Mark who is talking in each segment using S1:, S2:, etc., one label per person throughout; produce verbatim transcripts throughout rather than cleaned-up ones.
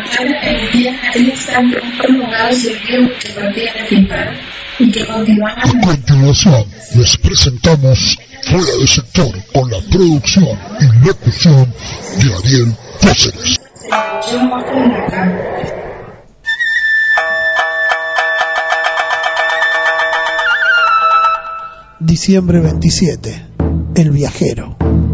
S1: el día están prolongados y el tiempo que partía de final y que continuaba.
S2: A continuación, les presentamos Fuera de Sector con la producción y locución de Ariel Cáceres.
S3: Diciembre veintisiete, El Viajero.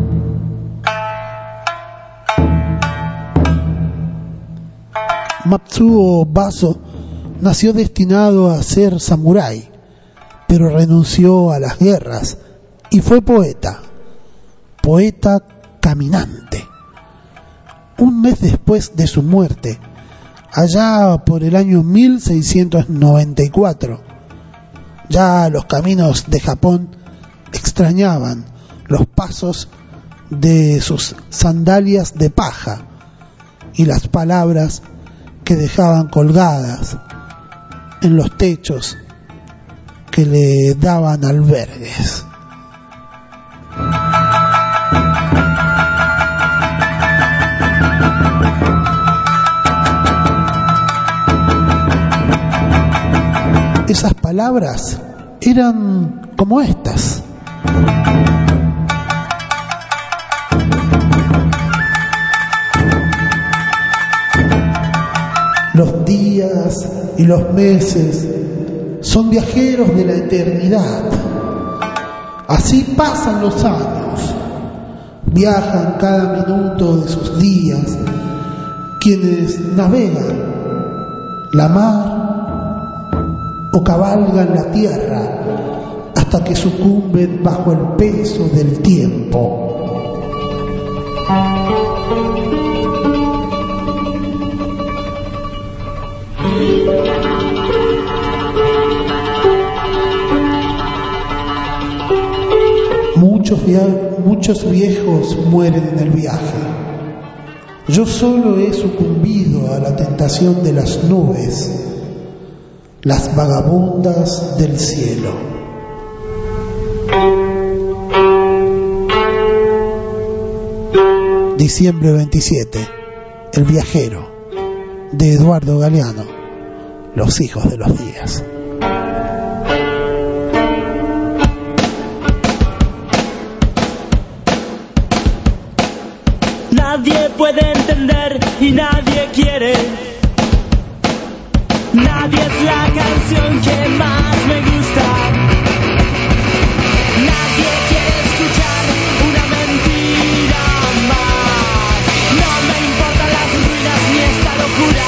S3: Matsuo Baso nació destinado a ser samurái, pero renunció a las guerras y fue poeta, poeta caminante. Un mes después de su muerte, allá por el año mil seiscientos noventa y cuatro, ya los caminos de Japón extrañaban los pasos de sus sandalias de paja y las palabras que dejaban colgadas en los techos que le daban albergues. Esas palabras eran como estas. Los días y los meses son viajeros de la eternidad. Así pasan los años. Viajan cada minuto de sus días quienes navegan la mar o cabalgan la tierra hasta que sucumben bajo el peso del tiempo. Muchos, via- muchos viejos mueren en el viaje. Yo solo he sucumbido a la tentación de las nubes, las vagabundas del cielo. Diciembre veintisiete, El Viajero, de Eduardo Galeano, Los hijos de los días.
S4: Nadie puede entender y nadie quiere. Nadie es la canción que más me gusta. Nadie quiere escuchar una mentira más. No me importan las ruinas ni esta locura.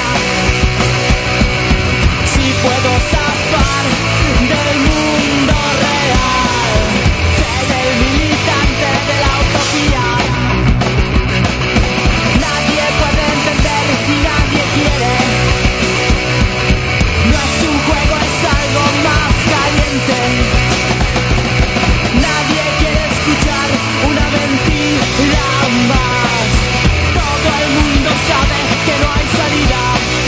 S4: Si puedo zafar del mundo real, ser el militante de la utopía. Nadie puede entender y nadie quiere. No es un juego, es algo más caliente. Nadie quiere escuchar una mentira más. Todo el mundo sabe que no hay salida.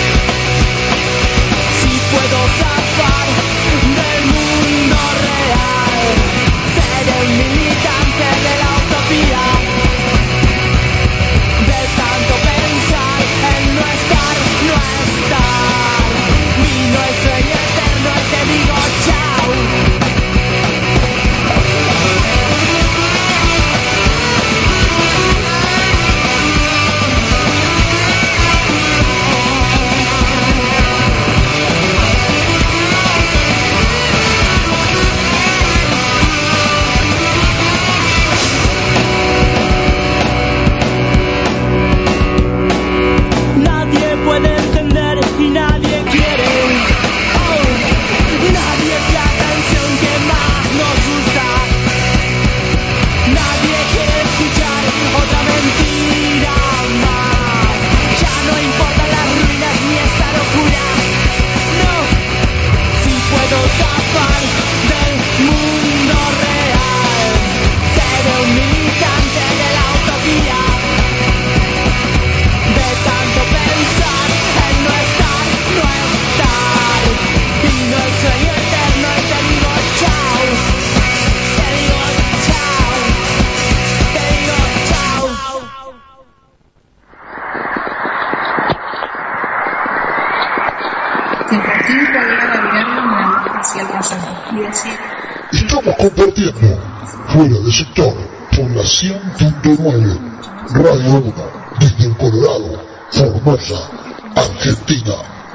S4: Si puedo zafar del mundo real, ser el militante de la utopía. De tanto pensar en no estar, no estar. Vino el sueño eterno y te digo chao. Nadie puede entender y nadie quiere. Oh, nadie es la canción que más nos gusta. Nadie quiere escuchar otra mentira más. Ya no importan las ruinas ni esta locura. No, si puedo zafar del mundo real, seré un militante de la utopía. De tanto pensar en no estar, no estar. Vino el sueño eterno y te digo chao. Te digo chao. Te digo chao.
S2: Estamos compartiendo Fuera de Sector por la cien punto nueve Radio uno desde el Colorado, Formosa, Argentina.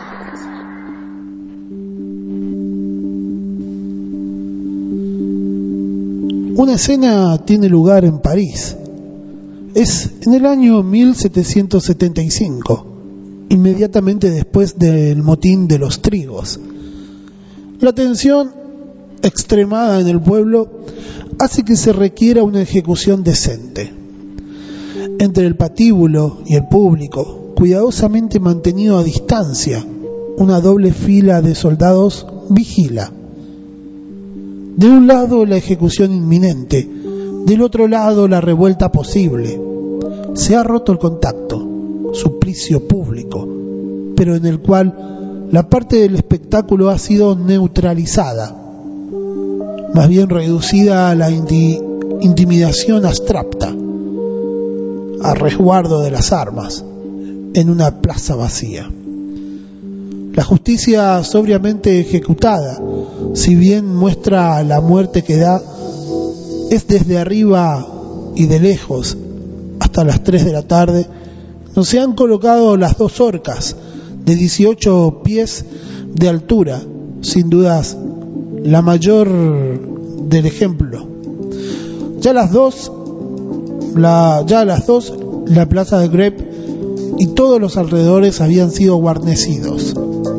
S3: Una escena tiene lugar en París. Es en el año mil setecientos setenta y cinco, inmediatamente después del motín de los trigos. La tensión extremada en el pueblo hace que se requiera una ejecución decente. Entre el patíbulo y el público, cuidadosamente mantenido a distancia, una doble fila de soldados vigila. De un lado la ejecución inminente, del otro lado la revuelta posible. Se ha roto el contacto, suplicio público, pero en el cual la parte del espectáculo ha sido neutralizada, más bien reducida a la inti- intimidación abstracta, a resguardo de las armas, en una plaza vacía. La justicia sobriamente ejecutada, si bien muestra la muerte que da, es desde arriba y de lejos. Hasta las tres de la tarde no se han colocado las dos horcas de dieciocho pies de altura, sin dudas la mayor del ejemplo. Ya a las dos, la, ya a las dos la plaza de Grep y todos los alrededores habían sido guarnecidos.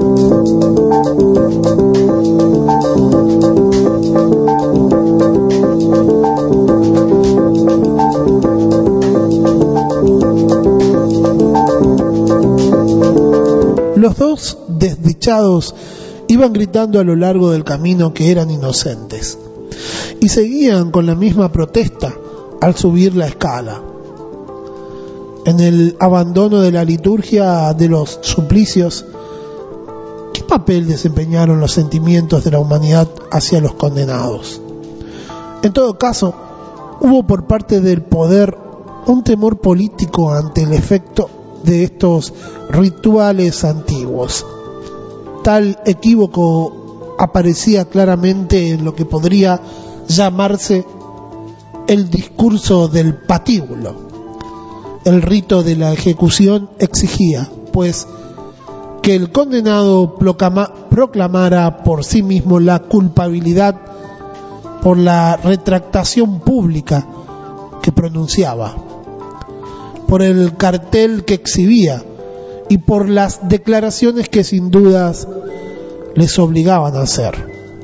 S3: Los dos desdichados iban gritando a lo largo del camino que eran inocentes y seguían con la misma protesta al subir la escala. En el abandono de la liturgia de los suplicios, ¿qué papel desempeñaron los sentimientos de la humanidad hacia los condenados? En todo caso, hubo por parte del poder un temor político ante el efecto de estos rituales antiguos. Tal equívoco aparecía claramente en lo que podría llamarse el discurso del patíbulo. El rito de la ejecución exigía, pues, que el condenado proclamara por sí mismo la culpabilidad por la retractación pública que pronunciaba, por el cartel que exhibía y por las declaraciones que sin dudas les obligaban a hacer.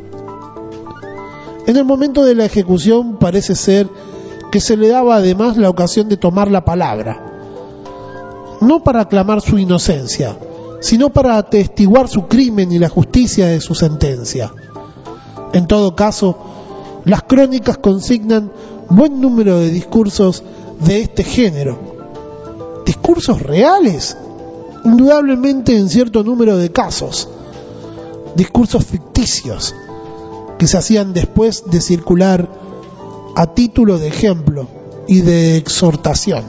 S3: En el momento de la ejecución parece ser que se le daba además la ocasión de tomar la palabra, no para aclamar su inocencia, sino para atestiguar su crimen y la justicia de su sentencia. En todo caso, las crónicas consignan buen número de discursos de este género. ¿Discursos reales? Indudablemente en cierto número de casos. Discursos ficticios que se hacían después de circular a título de ejemplo y de exhortación.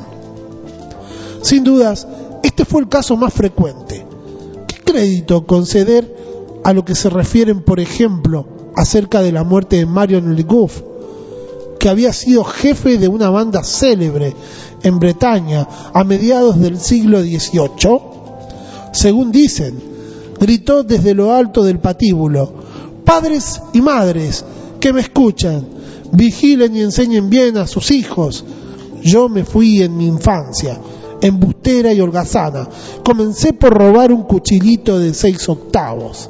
S3: Sin dudas, este fue el caso más frecuente. ¿Qué crédito conceder a lo que se refieren, por ejemplo, acerca de la muerte de Marion Le Goff, que había sido jefe de una banda célebre en Bretaña a mediados del siglo dieciocho? Según dicen, gritó desde lo alto del patíbulo: padres y madres que me escuchan, vigilen y enseñen bien a sus hijos. Yo me fui en mi infancia, embustera y holgazana. Comencé por robar un cuchillito de seis octavos.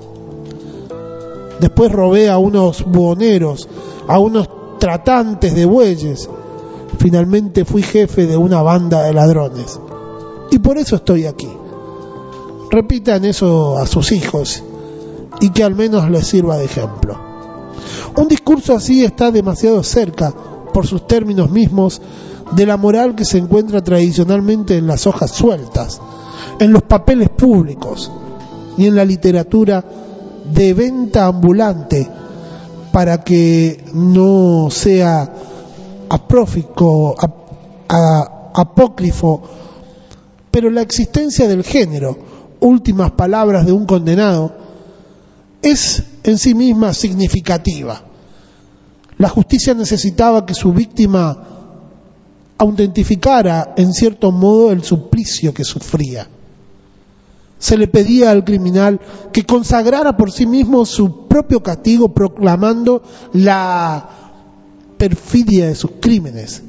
S3: Después robé a unos buhoneros, a unos tratantes de bueyes. Finalmente fui jefe de una banda de ladrones. Y por eso estoy aquí. Repitan eso a sus hijos y que al menos les sirva de ejemplo. Un discurso así está demasiado cerca, por sus términos mismos, de la moral que se encuentra tradicionalmente en las hojas sueltas, en los papeles públicos y en la literatura de venta ambulante, para que no sea apócrifo, ap, a, apócrifo, pero la existencia del género, últimas palabras de un condenado, es en sí misma significativa. La justicia necesitaba que su víctima autentificara, en cierto modo, el suplicio que sufría. Se le pedía al criminal que consagrara por sí mismo su propio castigo, proclamando la perfidia de sus crímenes.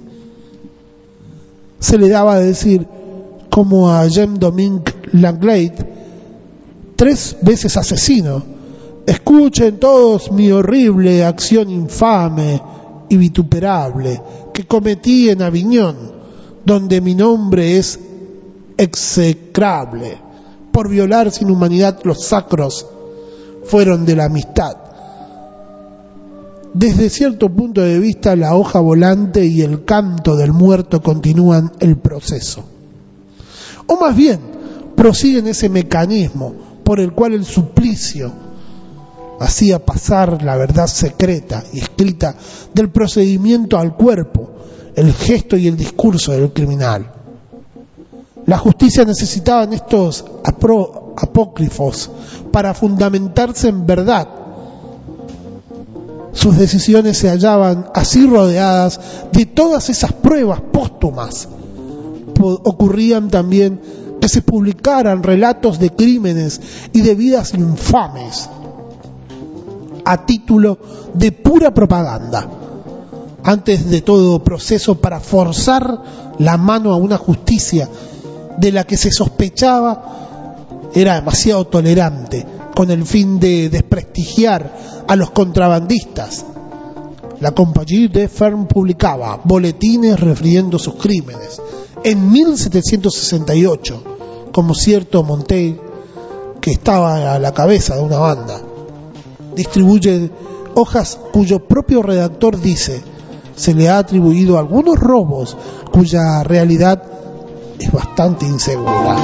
S3: Se le daba a decir, como a Jean-Domingue Langlade, tres veces asesino: escuchen todos mi horrible acción infame y vituperable que cometí en Aviñón, donde mi nombre es execrable. Por violar sin humanidad los sacros fueron de la amistad. Desde cierto punto de vista, la hoja volante y el canto del muerto continúan el proceso. O más bien, prosiguen ese mecanismo por el cual el suplicio hacía pasar la verdad secreta y escrita del procedimiento al cuerpo, el gesto y el discurso del criminal. La justicia necesitaba estos apro- apócrifos para fundamentarse en verdad. Sus decisiones se hallaban así rodeadas de todas esas pruebas póstumas. Po- ocurrían también que se publicaran relatos de crímenes y de vidas infames a título de pura propaganda, antes de todo proceso para forzar la mano a una justicia de la que se sospechaba era demasiado tolerante, con el fin de desprestigiar a los contrabandistas. La Compagnie de Ferme publicaba boletines refiriendo sus crímenes. En mil setecientos sesenta y ocho, como cierto Montaigne, que estaba a la cabeza de una banda, distribuye hojas cuyo propio redactor dice: se le ha atribuido algunos robos cuya realidad es bastante insegura.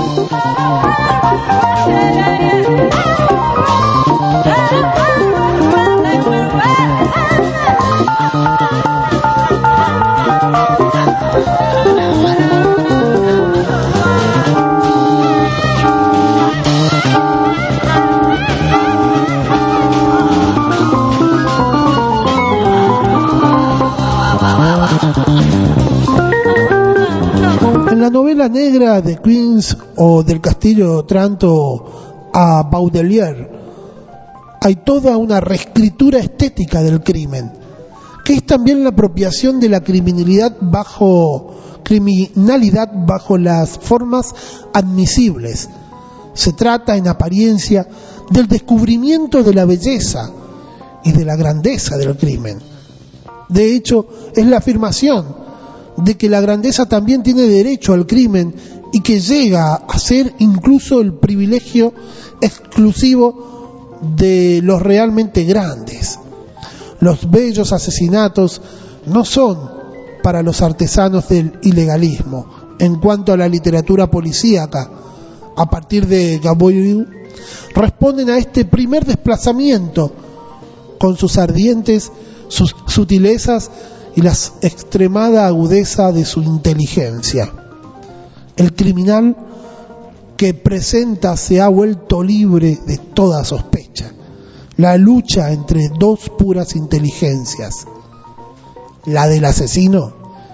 S3: En la novela negra de Queens o del Castillo de Otranto a Baudelaire hay toda una reescritura estética del crimen, que es también la apropiación de la criminalidad bajo criminalidad bajo las formas admisibles. Se trata, en apariencia, del descubrimiento de la belleza y de la grandeza del crimen. De hecho, es la afirmación de que la grandeza también tiene derecho al crimen y que llega a ser incluso el privilegio exclusivo de los realmente grandes. Los bellos asesinatos no son para los artesanos del ilegalismo. En cuanto a la literatura policíaca, a partir de Gaboriau, responden a este primer desplazamiento con sus ardientes, sus sutilezas y la extremada agudeza de su inteligencia. El criminal que presenta se ha vuelto libre de toda sospecha. La lucha entre dos puras inteligencias, la del asesino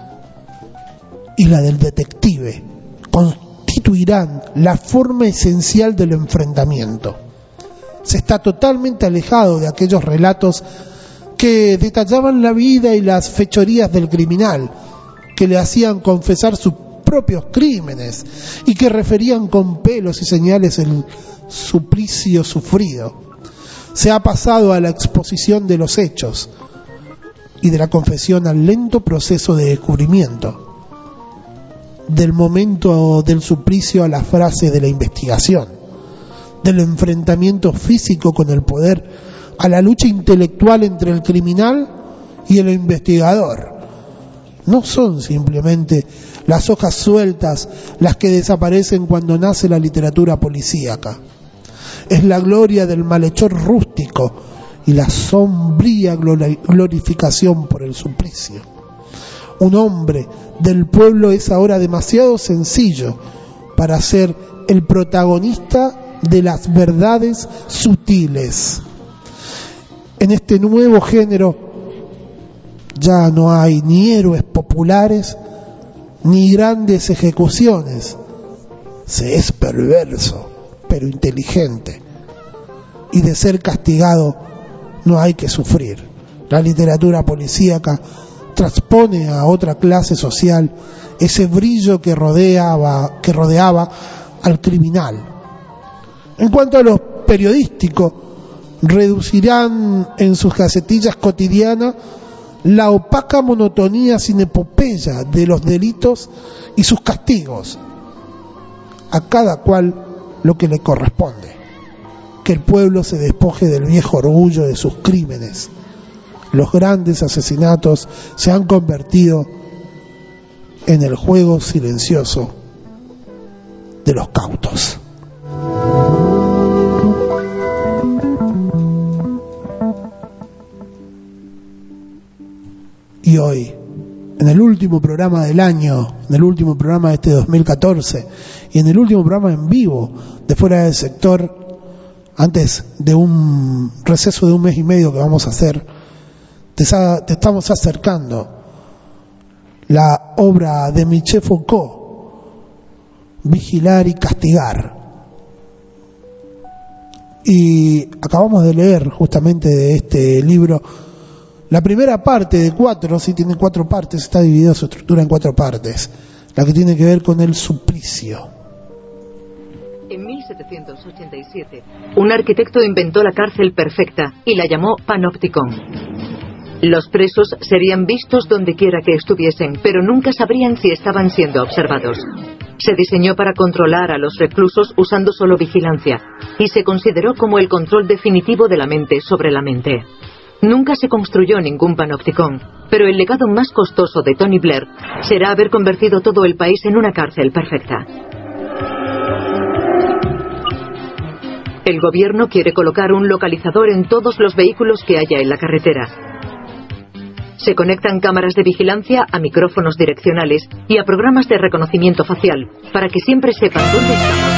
S3: y la del detective, constituirán la forma esencial del enfrentamiento. Se está totalmente alejado de aquellos relatos que detallaban la vida y las fechorías del criminal, que le hacían confesar sus propios crímenes y que referían con pelos y señales el suplicio sufrido. Se ha pasado a la exposición de los hechos y de la confesión al lento proceso de descubrimiento, del momento del suplicio a la frase de la investigación, del enfrentamiento físico con el poder a la lucha intelectual entre el criminal y el investigador. No son simplemente las hojas sueltas las que desaparecen cuando nace la literatura policíaca. Es la gloria del malhechor rústico y la sombría glorificación por el suplicio. Un hombre del pueblo es ahora demasiado sencillo para ser el protagonista de las verdades sutiles. En este nuevo género Ya no hay ni héroes populares ni grandes ejecuciones. Se es perverso, pero inteligente. Y de ser castigado no hay que sufrir. La literatura policíaca transpone a otra clase social ese brillo que rodeaba, que rodeaba al criminal. En cuanto a lo periodístico, reducirán en sus gacetillas cotidianas la opaca monotonía sin epopeya de los delitos y sus castigos, a cada cual lo que le corresponde, que el pueblo se despoje del viejo orgullo de sus crímenes. Los grandes asesinatos se han convertido en el juego silencioso de los cautos. Y hoy, en el último programa del año, en el último programa de este dos mil catorce, y en el último programa en vivo de Fuera del Sector, antes de un receso de un mes y medio que vamos a hacer, te, te estamos acercando la obra de Michel Foucault, Vigilar y Castigar. Y acabamos de leer justamente de este libro la primera parte de cuatro, sí tiene cuatro partes, está dividida su estructura en cuatro partes, la que tiene que ver con el suplicio.
S5: En mil setecientos ochenta y siete, un arquitecto inventó la cárcel perfecta y la llamó Panopticon. Los presos serían vistos donde quiera que estuviesen, pero nunca sabrían si estaban siendo observados. Se diseñó para controlar a los reclusos usando solo vigilancia, y se consideró como el control definitivo de la mente sobre la mente. Nunca se construyó ningún panopticon, pero el legado más costoso de Tony Blair será haber convertido todo el país en una cárcel perfecta. El gobierno quiere colocar un localizador en todos los vehículos que haya en la carretera. Se conectan cámaras de vigilancia a micrófonos direccionales y a programas de reconocimiento facial, para que siempre sepan dónde estamos.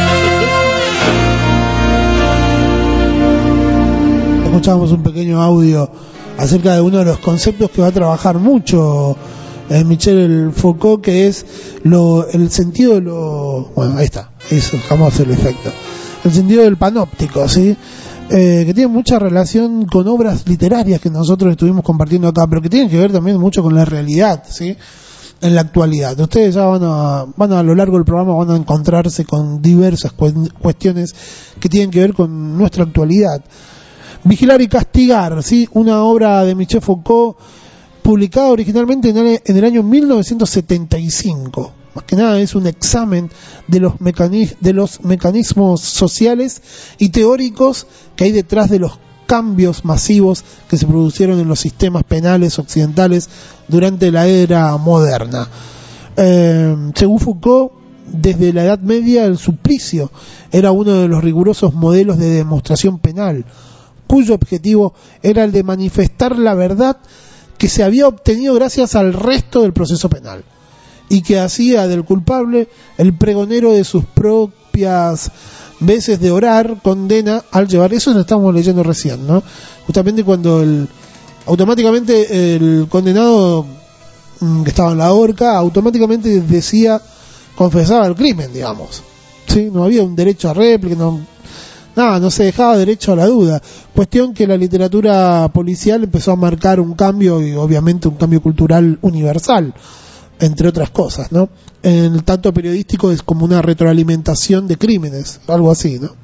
S3: Escuchamos un pequeño audio acerca de uno de los conceptos que va a trabajar mucho eh, Michel Foucault, que es lo, el sentido de lo... Bueno, ahí está, eso, vamos a hacer el efecto. El sentido del panóptico, ¿sí? Eh, que tiene mucha relación con obras literarias que nosotros estuvimos compartiendo acá, pero que tienen que ver también mucho con la realidad, ¿sí? En la actualidad. Ustedes ya van a, van a, a lo largo del programa van a encontrarse con diversas cu- cuestiones que tienen que ver con nuestra actualidad. Vigilar y Castigar, ¿sí? Una obra de Michel Foucault publicada originalmente en el, en el año mil novecientos setenta y cinco. Más que nada es un examen de los, mecani- de los mecanismos sociales y teóricos que hay detrás de los cambios masivos que se produjeron en los sistemas penales occidentales durante la era moderna. Eh, según Foucault, desde la Edad Media el suplicio era uno de los rigurosos modelos de demostración penal, cuyo objetivo era el de manifestar la verdad que se había obtenido gracias al resto del proceso penal, y que hacía del culpable el pregonero de sus propias veces de orar, condena al llevar. Eso lo estamos leyendo recién, ¿no? Justamente cuando el automáticamente el condenado que estaba en la horca automáticamente decía, confesaba el crimen, digamos, ¿sí? No había un derecho a réplica, no, nada, no se dejaba derecho a la duda. Cuestión que la literatura policial empezó a marcar un cambio, y obviamente un cambio cultural universal, entre otras cosas, ¿no? En el tanto periodístico es como una retroalimentación de crímenes, algo así, ¿no?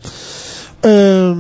S3: Eh,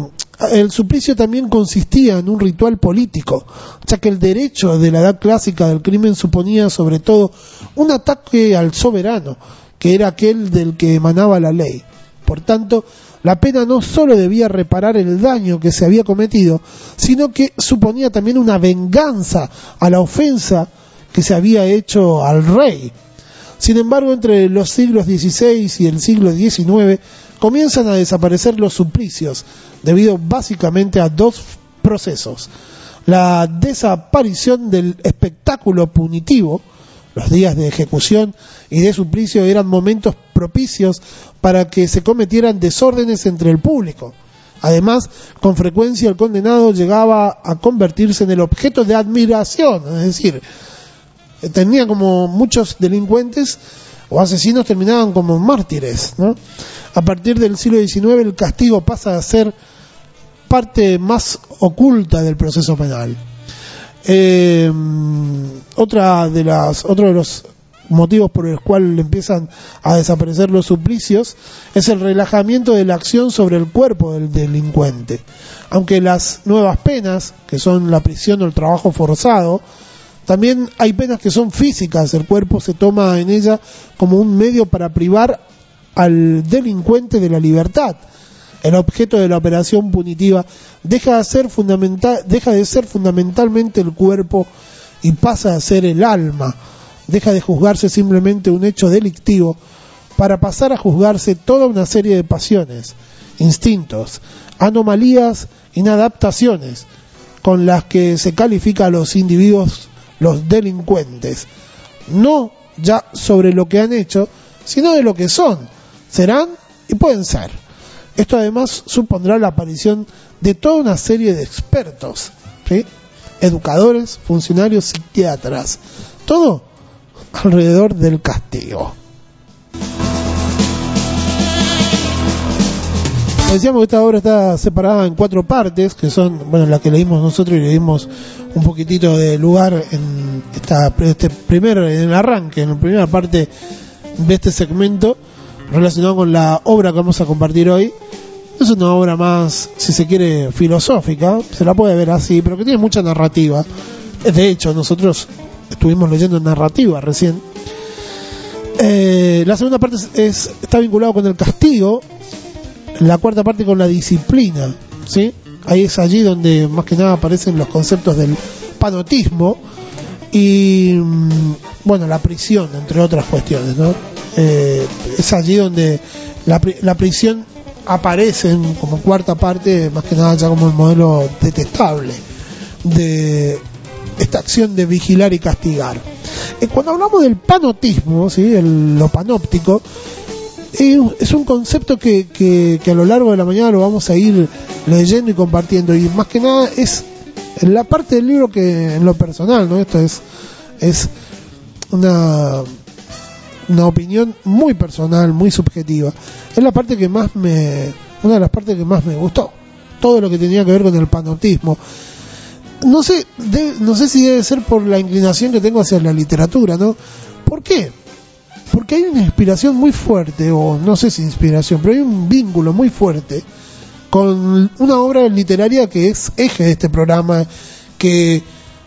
S3: el suplicio también consistía en un ritual político, ya que el derecho de la edad clásica del crimen suponía sobre todo un ataque al soberano, que era aquel del que emanaba la ley. Por tanto, la pena no solo debía reparar el daño que se había cometido, sino que suponía también una venganza a la ofensa que se había hecho al rey. Sin embargo, entre los siglos dieciséis y el siglo diecinueve comienzan a desaparecer los suplicios, debido básicamente a dos procesos: la desaparición del espectáculo punitivo. Los días de ejecución y de suplicio eran momentos propicios para que se cometieran desórdenes entre el público, Además, con frecuencia el condenado llegaba a convertirse en el objeto de admiración, es decir, tenía como muchos delincuentes o asesinos terminaban como mártires, ¿no? A partir del siglo diecinueve el castigo pasa a ser parte más oculta del proceso penal. Eh, otra de las, otro de los motivos por los cuales empiezan a desaparecer los suplicios es el relajamiento de la acción sobre el cuerpo del delincuente. Aunque las nuevas penas, que son la prisión o el trabajo forzado, también hay penas que son físicas. El cuerpo se toma en ella como un medio para privar al delincuente de la libertad. El objeto de la operación punitiva deja de ser fundamental, deja de ser fundamentalmente el cuerpo y pasa a ser el alma. Deja de juzgarse simplemente un hecho delictivo para pasar a juzgarse toda una serie de pasiones, instintos, anomalías, inadaptaciones con las que se califica a los individuos, los delincuentes, no ya sobre lo que han hecho, sino de lo que son, serán y pueden ser. Esto además supondrá la aparición de toda una serie de expertos, ¿sí? Educadores, funcionarios, psiquiatras, todo alrededor del castigo. Decíamos que esta obra está separada en cuatro partes, que son, bueno, la que leímos nosotros y le dimos un poquitito de lugar en esta este primer, en el arranque, en la primera parte de este segmento relacionado con la obra que vamos a compartir hoy. Es una obra más, si se quiere, filosófica, se la puede ver así, pero que tiene mucha narrativa. De hecho, nosotros estuvimos leyendo narrativa recién. Eh, la segunda parte es, es está vinculado con el castigo, la cuarta parte con la disciplina, ¿sí? Ahí es allí donde más que nada aparecen los conceptos del panotismo y, bueno, la prisión, entre otras cuestiones, ¿no? Eh, es allí donde la, la prisión aparece como cuarta parte, más que nada ya como el modelo detestable de esta acción de vigilar y castigar. Eh, cuando hablamos del panotismo, ¿sí? El, lo panóptico, eh, es un concepto que, que, que a lo largo de la mañana lo vamos a ir leyendo y compartiendo, y más que nada es en la parte del libro que en lo personal, ¿no? Esto es, es una, una opinión muy personal, muy subjetiva. Es la parte que más me, una de las partes que más me gustó, todo lo que tenía que ver con el panotismo. No sé, de, no sé si debe ser por la inclinación que tengo hacia la literatura, ¿no? ¿Por qué? Porque hay una inspiración muy fuerte, o no sé si inspiración, pero hay un vínculo muy fuerte con una obra literaria que es eje de este programa, que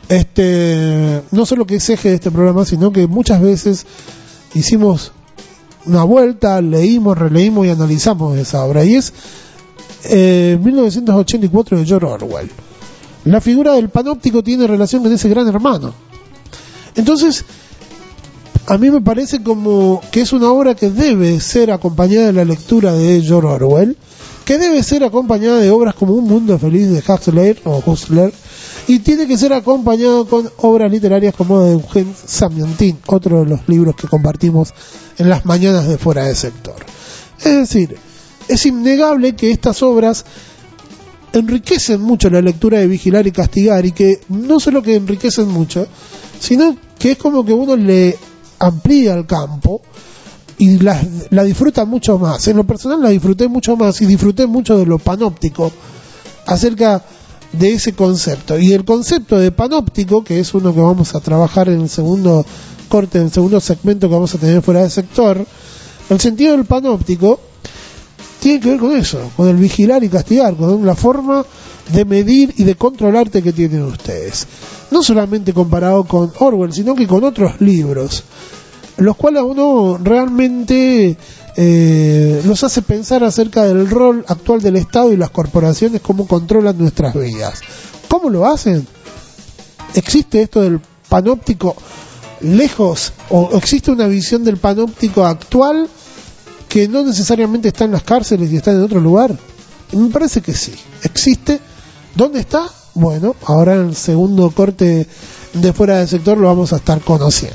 S3: este no solo que es eje de este programa, sino que muchas veces hicimos una vuelta, leímos, releímos y analizamos esa obra, y es eh, mil novecientos ochenta y cuatro de George Orwell. La figura del panóptico tiene relación con ese gran hermano. Entonces, a mí me parece como que es una obra que debe ser acompañada de la lectura de George Orwell, que debe ser acompañada de obras como Un Mundo Feliz de Huxley o Huxley, y tiene que ser acompañado con obras literarias como de Eugene Samiontin, otro de los libros que compartimos en las mañanas de Fuera de Sector. Es decir, es innegable que estas obras enriquecen mucho la lectura de Vigilar y Castigar, y que no solo que enriquecen mucho, sino que es como que uno le amplía el campo y la, la disfruta mucho más. En lo personal la disfruté mucho más y disfruté mucho de lo panóptico acerca de ese concepto. Y el concepto de panóptico, que es uno que vamos a trabajar en el segundo corte, en el segundo segmento que vamos a tener Fuera de Sector, el sentido del panóptico tiene que ver con eso, con el vigilar y castigar, con la forma de medir y de controlarte que tienen ustedes. No solamente comparado con Orwell, sino que con otros libros, los cuales a uno realmente eh, los hace pensar acerca del rol actual del Estado y las corporaciones, cómo controlan nuestras vidas. ¿Cómo lo hacen? ¿Existe esto del panóptico lejos, o existe una visión del panóptico actual que no necesariamente está en las cárceles y está en otro lugar? Me parece que sí, existe. ¿Dónde está? Bueno, ahora en el segundo corte de Fuera de Sector lo vamos a estar conociendo.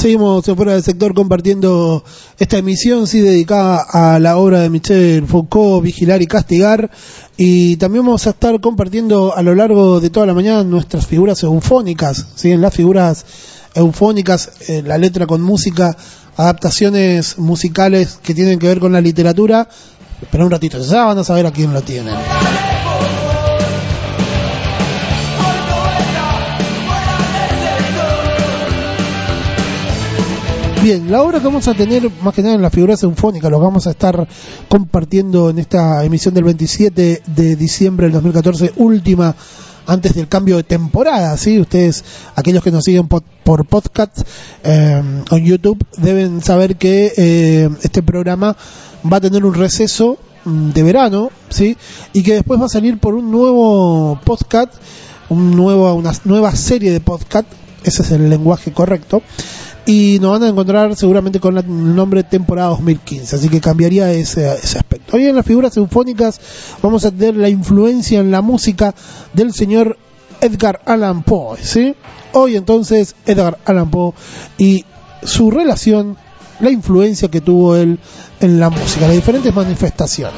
S3: Seguimos fuera del sector compartiendo esta emisión, sí, dedicada a la obra de Michel Foucault, Vigilar y Castigar, y también vamos a estar compartiendo a lo largo de toda la mañana nuestras figuras eufónicas, sí, en las figuras eufónicas, eh, la letra con música, adaptaciones musicales que tienen que ver con la literatura, pero un ratito ya van a saber a quién lo tienen. Bien, la obra que vamos a tener más que nada en las figuras eufónicas, lo que vamos a estar compartiendo en esta emisión del veintisiete de diciembre del dos mil catorce, última antes del cambio de temporada, ¿sí? Ustedes, aquellos que nos siguen por, por podcast eh, o en YouTube, deben saber que eh, este programa va a tener un receso de verano, ¿sí? Y que después va a salir por un nuevo podcast, un nuevo, una nueva serie de podcast, ese es el lenguaje correcto, y nos van a encontrar seguramente con la, el nombre temporada dos mil quince, así que cambiaría ese, ese aspecto. Hoy en las figuras eufónicas vamos a tener la influencia en la música del señor Edgar Allan Poe, ¿sí? Hoy entonces Edgar Allan Poe y su relación, la influencia que tuvo él en la música, las diferentes manifestaciones.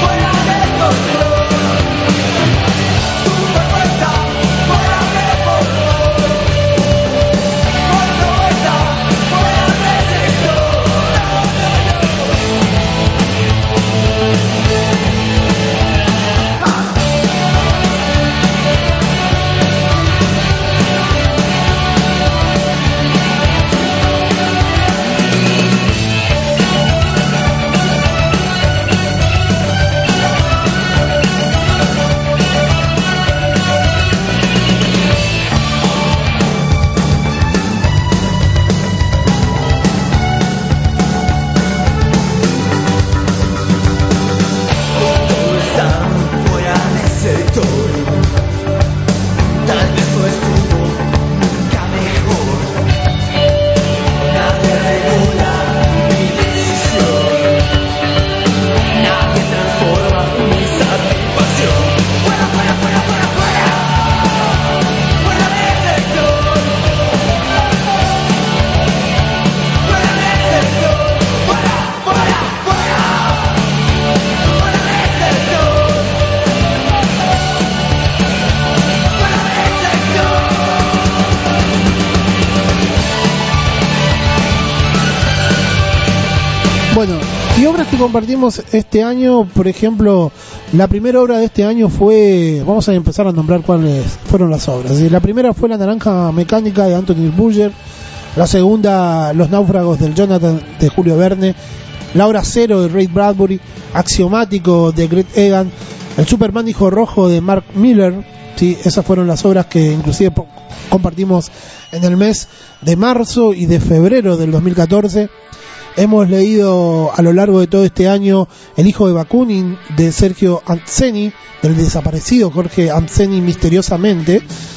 S3: Bueno, y obras que compartimos este año, por ejemplo, la primera obra de este año fue, vamos a empezar a nombrar cuáles fueron las obras. La primera fue La Naranja Mecánica de Anthony Burgess, la segunda Los Náufragos del Jonathan de Julio Verne, La Hora Cero de Ray Bradbury, Axiomático de Greg Egan, El Superman Hijo Rojo de Mark Miller, sí, esas fueron las obras que inclusive compartimos en el mes de marzo y de febrero del dos mil catorce. Hemos leído a lo largo de todo este año El Hijo de Bakunin de Sergio Anzeni, del desaparecido Jorge Anzeni misteriosamente.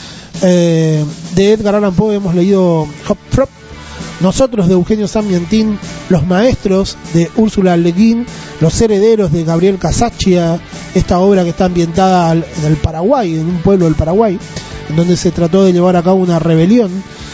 S3: Eh, de Edgar Allan Poe hemos leído Hop Frop, Nosotros de Eugenio Sammientin, Los Maestros de Úrsula Le Guin, Los Herederos de Gabriel Casaccia, esta obra que está ambientada en el Paraguay, en un pueblo del Paraguay, en donde se trató de llevar a cabo una rebelión.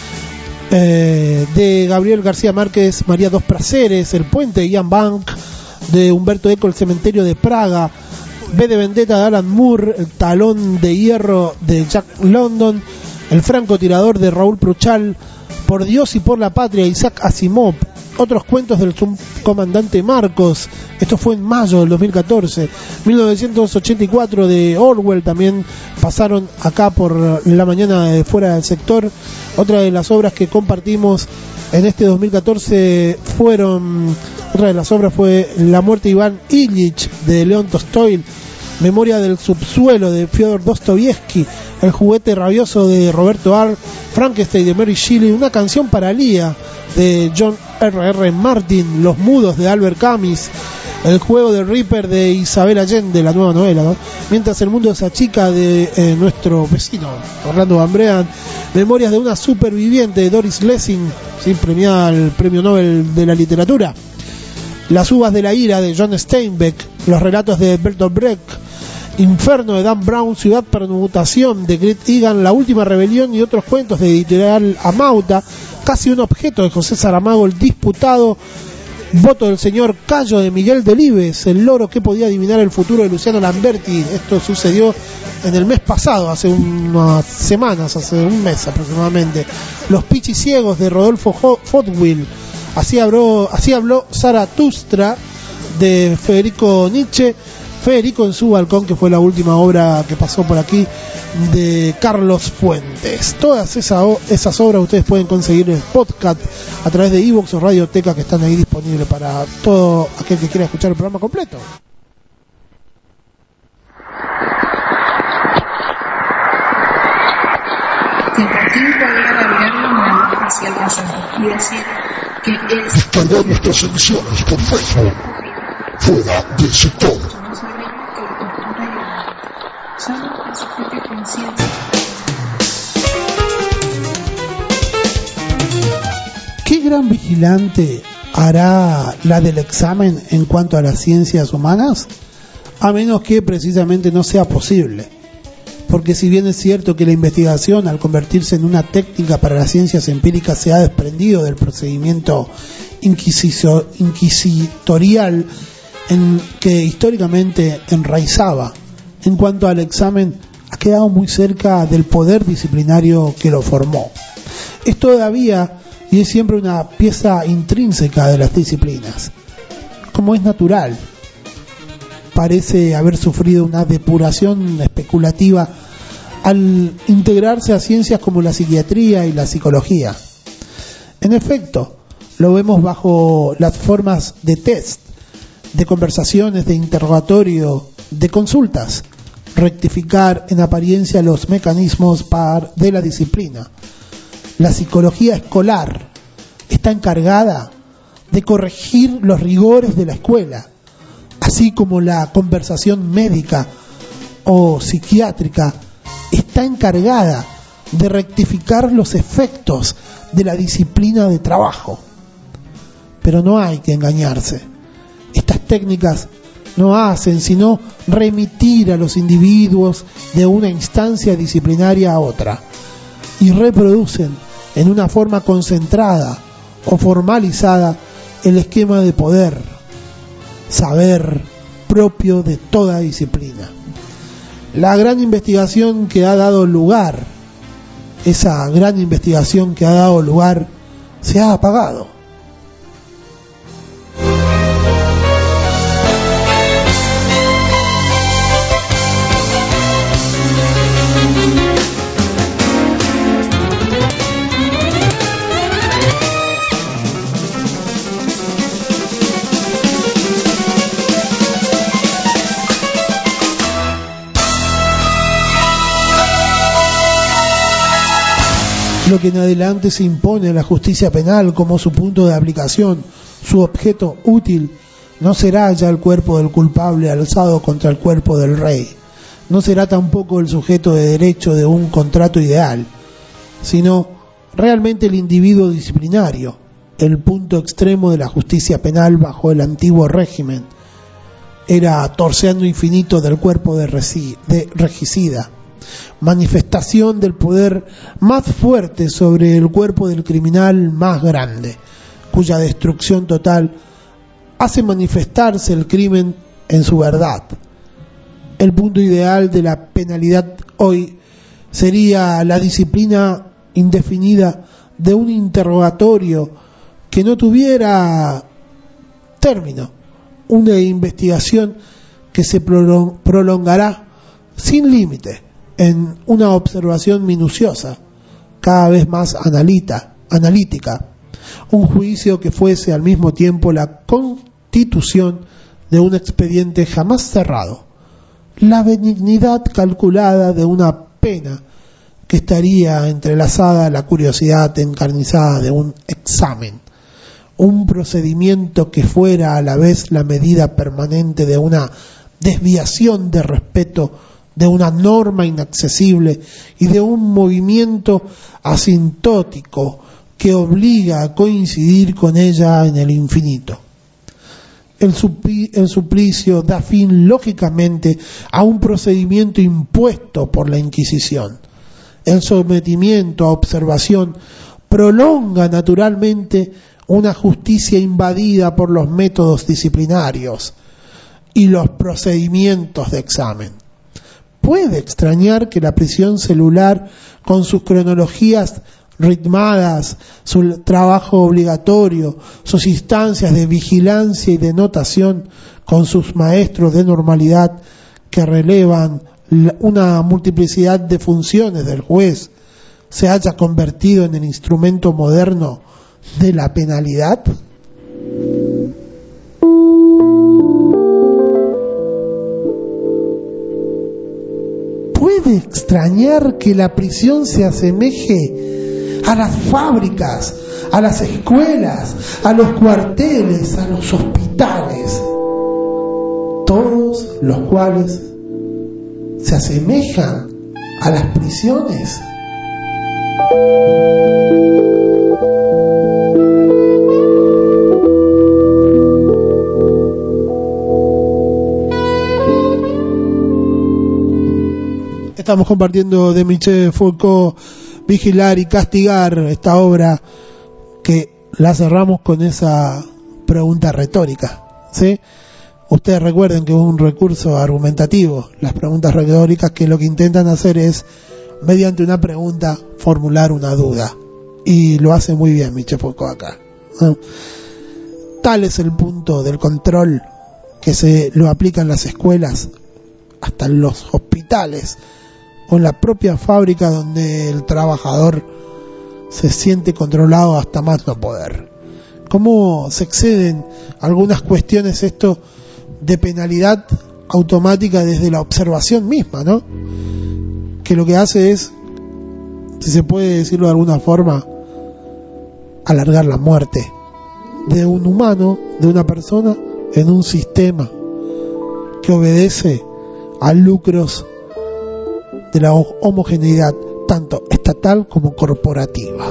S3: Eh, de Gabriel García Márquez, María dos Prazeres, El Puente de Ian Bank, de Humberto Eco, El Cementerio de Praga, V de Vendetta de Alan Moore, El Talón de Hierro de Jack London, El Francotirador de Raúl Pruchal, Por Dios y por la Patria, Isaac Asimov, Otros Cuentos del Subcomandante Marcos, esto fue en mayo del dos mil catorce, mil novecientos ochenta y cuatro de Orwell, también pasaron acá por la mañana de Fuera del Sector. Otra de las obras que compartimos en este dos mil catorce fueron, otra de las obras fue La Muerte de Iván Ilich de León Tolstoy, Memoria del Subsuelo de Fyodor Dostoyevsky, El Juguete Rabioso de Roberto Arlt, Frankenstein de Mary Shelley, Una Canción para Lía de John R R Martin, Los Mudos de Albert Camus, El Juego del Reaper de Isabel Allende, la nueva novela, ¿no? Mientras el mundo se achica de eh, nuestro vecino Orlando Van Brean, Memorias de una superviviente de Doris Lessing, ¿sí? Premiada al Premio Nobel de la Literatura, Las Uvas de la Ira de John Steinbeck, Los Relatos de Bertolt Brecht, Inferno de Dan Brown, Ciudad Permutación de Gret Egan, La Última Rebelión y otros cuentos de Editorial Amauta, Casi un objeto de José Saramago, El Disputado, Voto del Señor Cayo de Miguel Delibes, El loro que podía adivinar el futuro de Luciano Lamberti. Esto sucedió en el mes pasado, hace unas semanas, hace un mes aproximadamente. Los Pichis Ciegos de Rodolfo Fotwill, Así habló, así habló Zaratustra de Federico Nietzsche. Federico en su balcón, que fue la última obra que pasó por aquí, de Carlos Fuentes. Todas esa, esas obras ustedes pueden conseguir en el podcast a través de iVoox o Radioteca, que están ahí disponibles para todo aquel que quiera escuchar el programa completo.
S1: Constantino podría agregarle una luz hacia el pasado y decir que es...
S2: Descargar nuestras emisiones por Facebook, fuera del sector.
S1: No sabemos que la cultura y solo en su propia conciencia.
S3: ¿Qué gran vigilante hará la del examen en cuanto a las ciencias humanas? A menos que precisamente no sea posible. Porque si bien es cierto que la investigación, al convertirse en una técnica para las ciencias empíricas, se ha desprendido del procedimiento inquisicio, inquisitorial en que históricamente enraizaba, en cuanto al examen, ha quedado muy cerca del poder disciplinario que lo formó. Es todavía y es siempre una pieza intrínseca de las disciplinas, como es natural. Parece haber sufrido una depuración especulativa al integrarse a ciencias como la psiquiatría y la psicología. En efecto, lo vemos bajo las formas de test, de conversaciones, de interrogatorio, de consultas, rectificar en apariencia los mecanismos par de la disciplina. La psicología escolar está encargada de corregir los rigores de la escuela, así como la conversación médica o psiquiátrica está encargada de rectificar los efectos de la disciplina de trabajo. Pero no hay que engañarse. Estas técnicas no hacen sino remitir a los individuos de una instancia disciplinaria a otra y reproducen en una forma concentrada o formalizada el esquema de poder, saber propio de toda disciplina. La gran investigación que ha dado lugar, esa gran investigación que ha dado lugar, se ha apagado. Lo que en adelante se impone a la justicia penal como su punto de aplicación, su objeto útil, no será ya el cuerpo del culpable alzado contra el cuerpo del rey, no será tampoco el sujeto de derecho de un contrato ideal, sino realmente el individuo disciplinario, el punto extremo de la justicia penal bajo el antiguo régimen. Era torceando infinito del cuerpo de, resi- de regicida, manifestación del poder más fuerte sobre el cuerpo del criminal más grande, cuya destrucción total hace manifestarse el crimen en su verdad. El punto ideal de la penalidad hoy sería la disciplina indefinida de un interrogatorio que no tuviera término, una investigación que se prolongará sin límite en una observación minuciosa, cada vez más analita, analítica, un juicio que fuese al mismo tiempo la constitución de un expediente jamás cerrado, la benignidad calculada de una pena que estaría entrelazada a la curiosidad encarnizada de un examen, un procedimiento que fuera a la vez la medida permanente de una desviación de respeto de una norma inaccesible y de un movimiento asintótico que obliga a coincidir con ella en el infinito. El, supli- el suplicio da fin lógicamente a un procedimiento impuesto por la Inquisición. El sometimiento a observación prolonga naturalmente una justicia invadida por los métodos disciplinarios y los procedimientos de examen. Puede extrañar que la prisión celular, con sus cronologías ritmadas, su trabajo obligatorio, sus instancias de vigilancia y de notación, con sus maestros de normalidad que relevan una multiplicidad de funciones del juez, se haya convertido en el instrumento moderno de la penalidad? ¿Puede extrañar que la prisión se asemeje a las fábricas, a las escuelas, a los cuarteles, a los hospitales, todos los cuales se asemejan a las prisiones? Estamos compartiendo de Michel Foucault, Vigilar y Castigar, esta obra que la cerramos con esa pregunta retórica, ¿sí? Ustedes recuerden que es un recurso argumentativo, las preguntas retóricas, que lo que intentan hacer es, mediante una pregunta, formular una duda. Y lo hace muy bien Michel Foucault acá, ¿no? Tal es el punto del control que se lo aplica en las escuelas, hasta en los hospitales, o en la propia fábrica, donde el trabajador se siente controlado hasta más no poder. ¿Cómo se exceden algunas cuestiones esto de penalidad automática desde la observación misma, ¿no? Que lo que hace es, si se puede decirlo de alguna forma, alargar la muerte de un humano, de una persona, en un sistema que obedece a lucros de la homogeneidad tanto estatal como corporativa.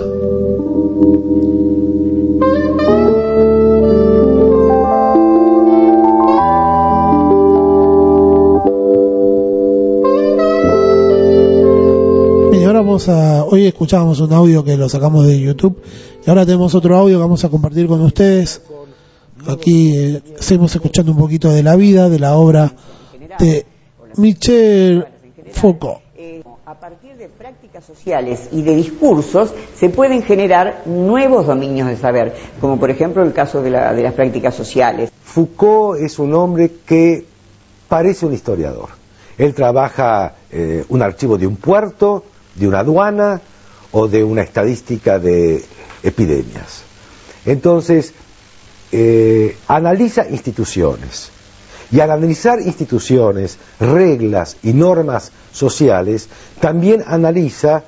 S3: Bien, ahora vamos a, hoy escuchábamos un audio que lo sacamos de YouTube y ahora tenemos otro audio que vamos a compartir con ustedes. Aquí eh, seguimos escuchando un poquito de la vida, de la obra de Michel Foucault.
S6: A partir de prácticas sociales y de discursos se pueden generar nuevos dominios de saber, como por ejemplo el caso de, la, de las prácticas sociales.
S7: Foucault es un hombre que parece un historiador. Él trabaja eh, un archivo de un puerto, de una aduana o de una estadística de epidemias. Entonces, eh, analiza instituciones. Y al analizar instituciones, reglas y normas sociales, también analiza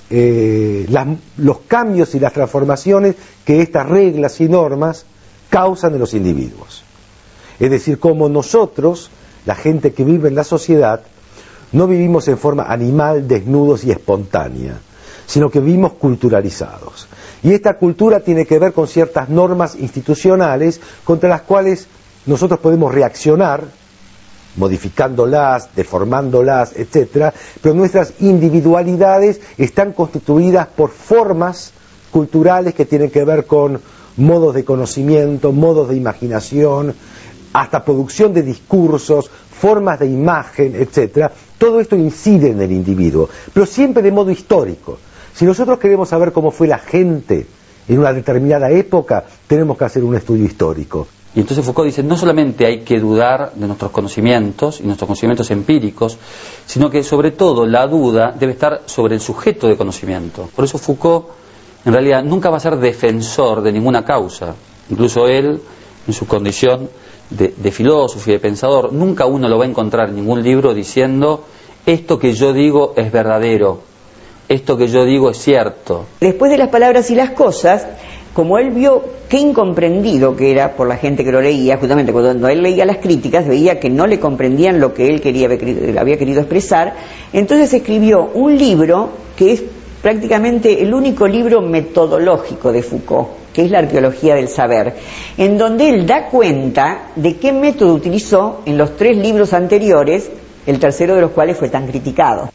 S7: eh, las, los cambios y las transformaciones que estas reglas y normas causan en los individuos. Es decir, cómo nosotros, la gente que vive en la sociedad, no vivimos en forma animal, desnudos y espontánea, sino que vivimos culturalizados. Y esta cultura tiene que ver con ciertas normas institucionales contra las cuales nosotros podemos reaccionar, modificándolas, deformándolas, etcétera, pero nuestras individualidades están constituidas por formas culturales que tienen que ver con modos de conocimiento, modos de imaginación, hasta producción de discursos, formas de imagen, etcétera. Todo esto incide en el individuo, pero siempre de modo histórico. Si nosotros queremos saber cómo fue la gente en una determinada época, tenemos que hacer un estudio histórico.
S8: Y entonces Foucault dice, no solamente hay que dudar de nuestros conocimientos y nuestros conocimientos empíricos, sino que sobre todo la duda debe estar sobre el sujeto de conocimiento. Por eso Foucault en realidad nunca va a ser defensor de ninguna causa. Incluso él, en su condición de, de filósofo y de pensador, nunca uno lo va a encontrar en ningún libro diciendo, esto que yo digo es verdadero, esto que yo digo es cierto.
S6: Después de Las palabras y las cosas, como él vio qué incomprendido que era por la gente que lo leía, justamente cuando él leía las críticas, veía que no le comprendían lo que él quería, había querido expresar, entonces escribió un libro que es prácticamente el único libro metodológico de Foucault, que es la arqueología del saber, en donde él da cuenta de qué método utilizó en los tres libros anteriores, el tercero de los cuales fue tan criticado.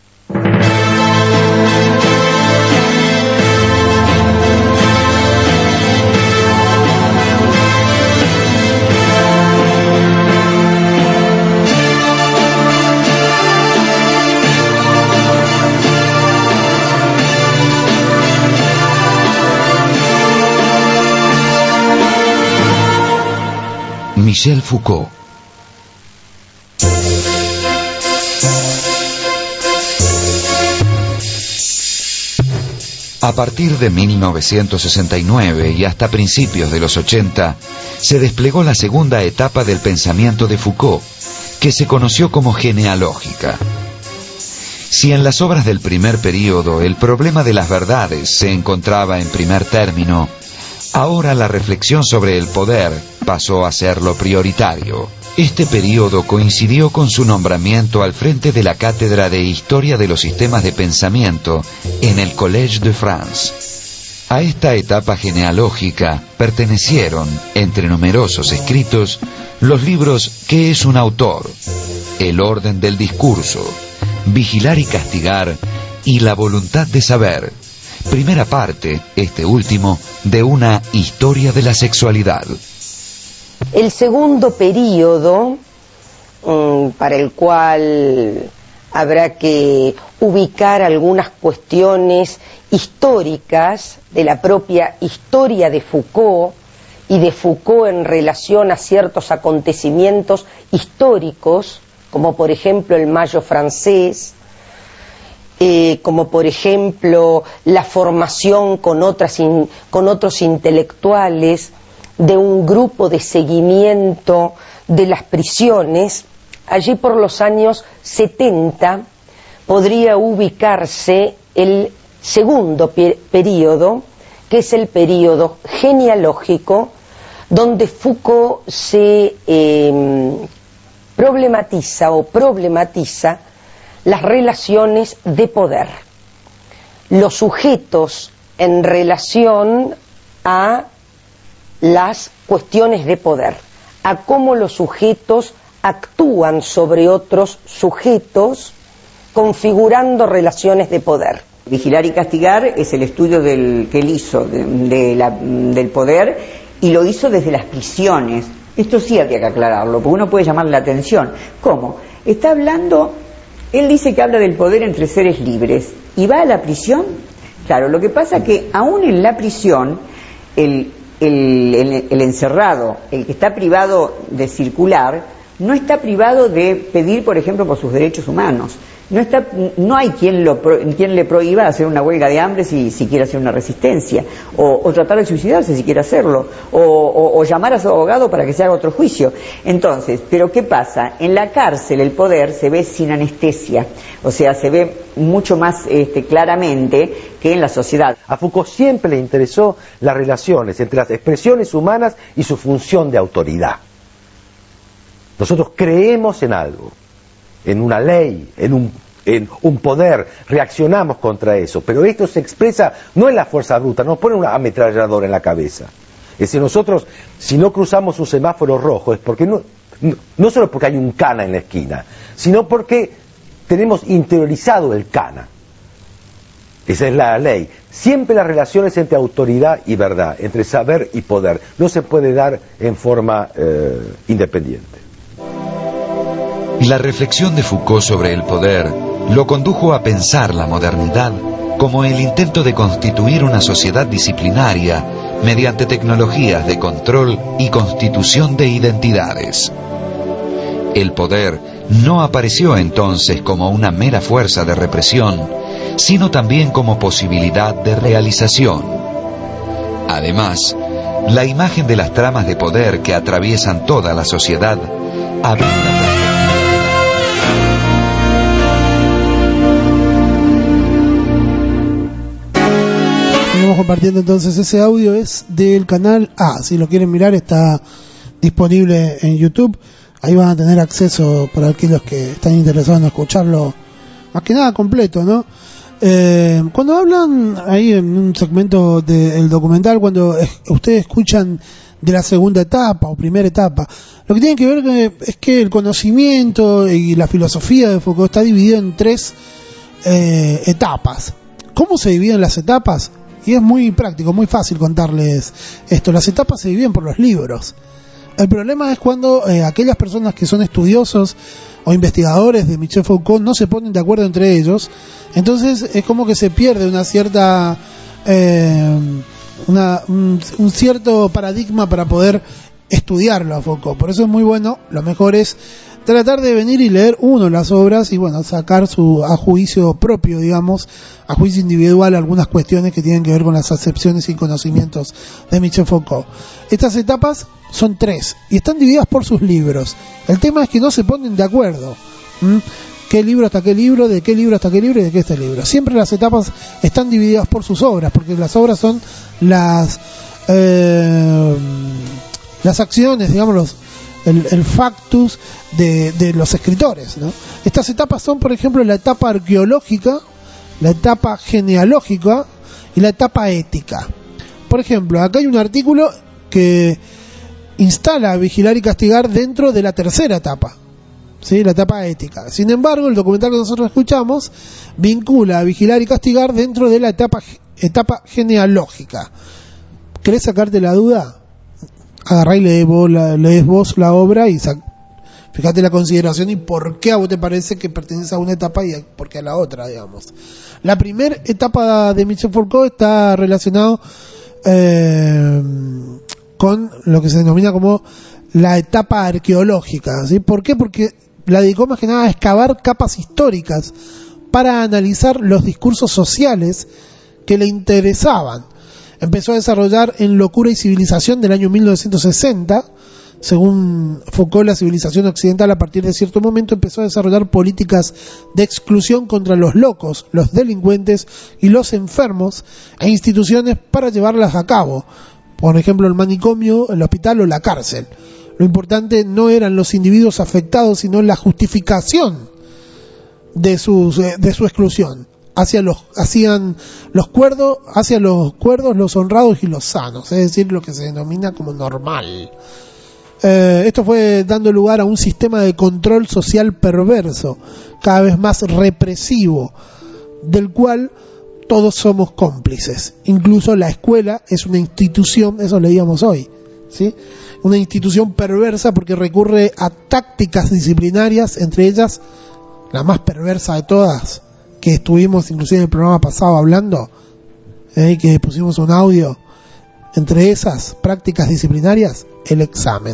S9: Michel Foucault. A partir de mil novecientos sesenta y nueve y hasta principios de los ochenta, se desplegó la segunda etapa del pensamiento de Foucault, que se conoció como genealógica. Si en las obras del primer período el problema de las verdades se encontraba en primer término, ahora la reflexión sobre el poder pasó a ser lo prioritario. Este período coincidió con su nombramiento al frente de la Cátedra de Historia de los Sistemas de Pensamiento en el Collège de France. A esta etapa genealógica pertenecieron, entre numerosos escritos, los libros ¿Qué es un autor?, El orden del discurso, Vigilar y castigar y La voluntad de saber. Primera parte, este último, de una historia de la sexualidad.
S10: El segundo período, um, para el cual habrá que ubicar algunas cuestiones históricas de la propia historia de Foucault y de Foucault en relación a ciertos acontecimientos históricos, como por ejemplo el Mayo francés, Eh, como por ejemplo la formación con, otras in, con otros intelectuales de un grupo de seguimiento de las prisiones. Allí por los años setenta podría ubicarse el segundo pe- período, que es el período genealógico, donde Foucault se eh, problematiza o problematiza las relaciones de poder, los sujetos en relación a las cuestiones de poder, a cómo los sujetos actúan sobre otros sujetos, configurando relaciones de poder.
S6: Vigilar y castigar es el estudio del, que él hizo de, de la, del poder, y lo hizo desde las prisiones. Esto sí habría que aclararlo, porque uno puede llamar la atención. ¿Cómo? Está hablando... Él dice que habla del poder entre seres libres y va a la prisión. Claro, lo que pasa es que aún en la prisión el, el, el, el encerrado, el que está privado de circular, no está privado de pedir, por ejemplo, por sus derechos humanos. No está, no hay quien, lo, quien le prohíba hacer una huelga de hambre si, si quiere hacer una resistencia, o, o tratar de suicidarse si quiere hacerlo, o, o, o llamar a su abogado para que se haga otro juicio. Entonces, ¿pero qué pasa? En la cárcel el poder se ve sin anestesia, o sea, se ve mucho más este, claramente que en la sociedad.
S7: A Foucault siempre le interesó las relaciones entre las expresiones humanas y su función de autoridad. Nosotros creemos en algo, en una ley, en un, en un poder, reaccionamos contra eso, pero esto se expresa no en la fuerza bruta, nos pone una ametralladora en la cabeza. Es decir, nosotros, si no cruzamos un semáforo rojo, es porque no, no, no solo porque hay un cana en la esquina, sino porque tenemos interiorizado el cana. Esa es la ley. Siempre las relaciones entre autoridad y verdad, entre saber y poder, no se puede dar en forma eh, independiente.
S9: La reflexión de Foucault sobre el poder lo condujo a pensar la modernidad como el intento de constituir una sociedad disciplinaria mediante tecnologías de control y constitución de identidades. El poder no apareció entonces como una mera fuerza de represión, sino también como posibilidad de realización. Además, la imagen de las tramas de poder que atraviesan toda la sociedad abre una
S3: Estamos compartiendo entonces ese audio, es del canal A. Si lo quieren mirar, está disponible en YouTube. Ahí van a tener acceso para aquellos que están interesados en escucharlo, más que nada completo, ¿no? Eh, cuando hablan ahí en un segmento del documental, cuando es, ustedes escuchan de la segunda etapa o primera etapa, lo que tienen que ver que, es que el conocimiento y la filosofía de Foucault está dividido en tres eh, etapas. ¿Cómo se dividen las etapas? Y es muy práctico, muy fácil contarles esto. Las etapas se dividen por los libros. El problema es cuando eh, aquellas personas que son estudiosos o investigadores de Michel Foucault no se ponen de acuerdo entre ellos. Entonces es como que se pierde una cierta eh, una, un, un cierto paradigma para poder estudiarlo a Foucault. Por eso es muy bueno, lo mejor es tratar de venir y leer uno las obras y bueno, sacar su a juicio propio, digamos, a juicio individual, algunas cuestiones que tienen que ver con las acepciones y conocimientos de Michel Foucault. Estas etapas son tres y están divididas por sus libros. El tema es que no se ponen de acuerdo. ¿Mm? ¿Qué libro hasta qué libro? ¿De qué libro hasta qué libro? ¿Y de qué este libro? Siempre las etapas están divididas por sus obras, porque las obras son las eh, las acciones, digamos, los, el, el factus de, de los escritores, ¿no? Estas etapas son, por ejemplo, la etapa arqueológica, la etapa genealógica y la etapa ética. Por ejemplo, acá hay un artículo que instala a vigilar y castigar dentro de la tercera etapa, ¿sí? La etapa ética. Sin embargo, el documental que nosotros escuchamos vincula a vigilar y castigar dentro de la etapa etapa genealógica. ¿Querés sacarte la duda? Agarrá y lees vos la, lees vos la obra y sac- fíjate la consideración y por qué a vos te parece que pertenece a una etapa y por qué a la otra, digamos. La primera etapa de Michel Foucault está relacionado eh, con lo que se denomina como la etapa arqueológica, ¿sí? ¿Por qué? Porque la dedicó más que nada a excavar capas históricas para analizar los discursos sociales que le interesaban. Empezó a desarrollar en Locura y Civilización del año mil novecientos sesenta. Según Foucault, la civilización occidental a partir de cierto momento empezó a desarrollar políticas de exclusión contra los locos, los delincuentes y los enfermos e instituciones para llevarlas a cabo. Por ejemplo, el manicomio, el hospital o la cárcel. Lo importante no eran los individuos afectados, sino la justificación de, sus, de su exclusión. Hacia los, hacían los cuerdos, hacia los cuerdos, los honrados y los sanos, es decir, lo que se denomina como normal. Eh, esto fue dando lugar a un sistema de control social perverso, cada vez más represivo, del cual todos somos cómplices. Incluso la escuela es una institución, eso leíamos hoy, ¿sí? Una institución perversa porque recurre a tácticas disciplinarias, entre ellas la más perversa de todas, que estuvimos inclusive en el programa pasado hablando, eh, que pusimos un audio. Entre esas prácticas disciplinarias, el examen.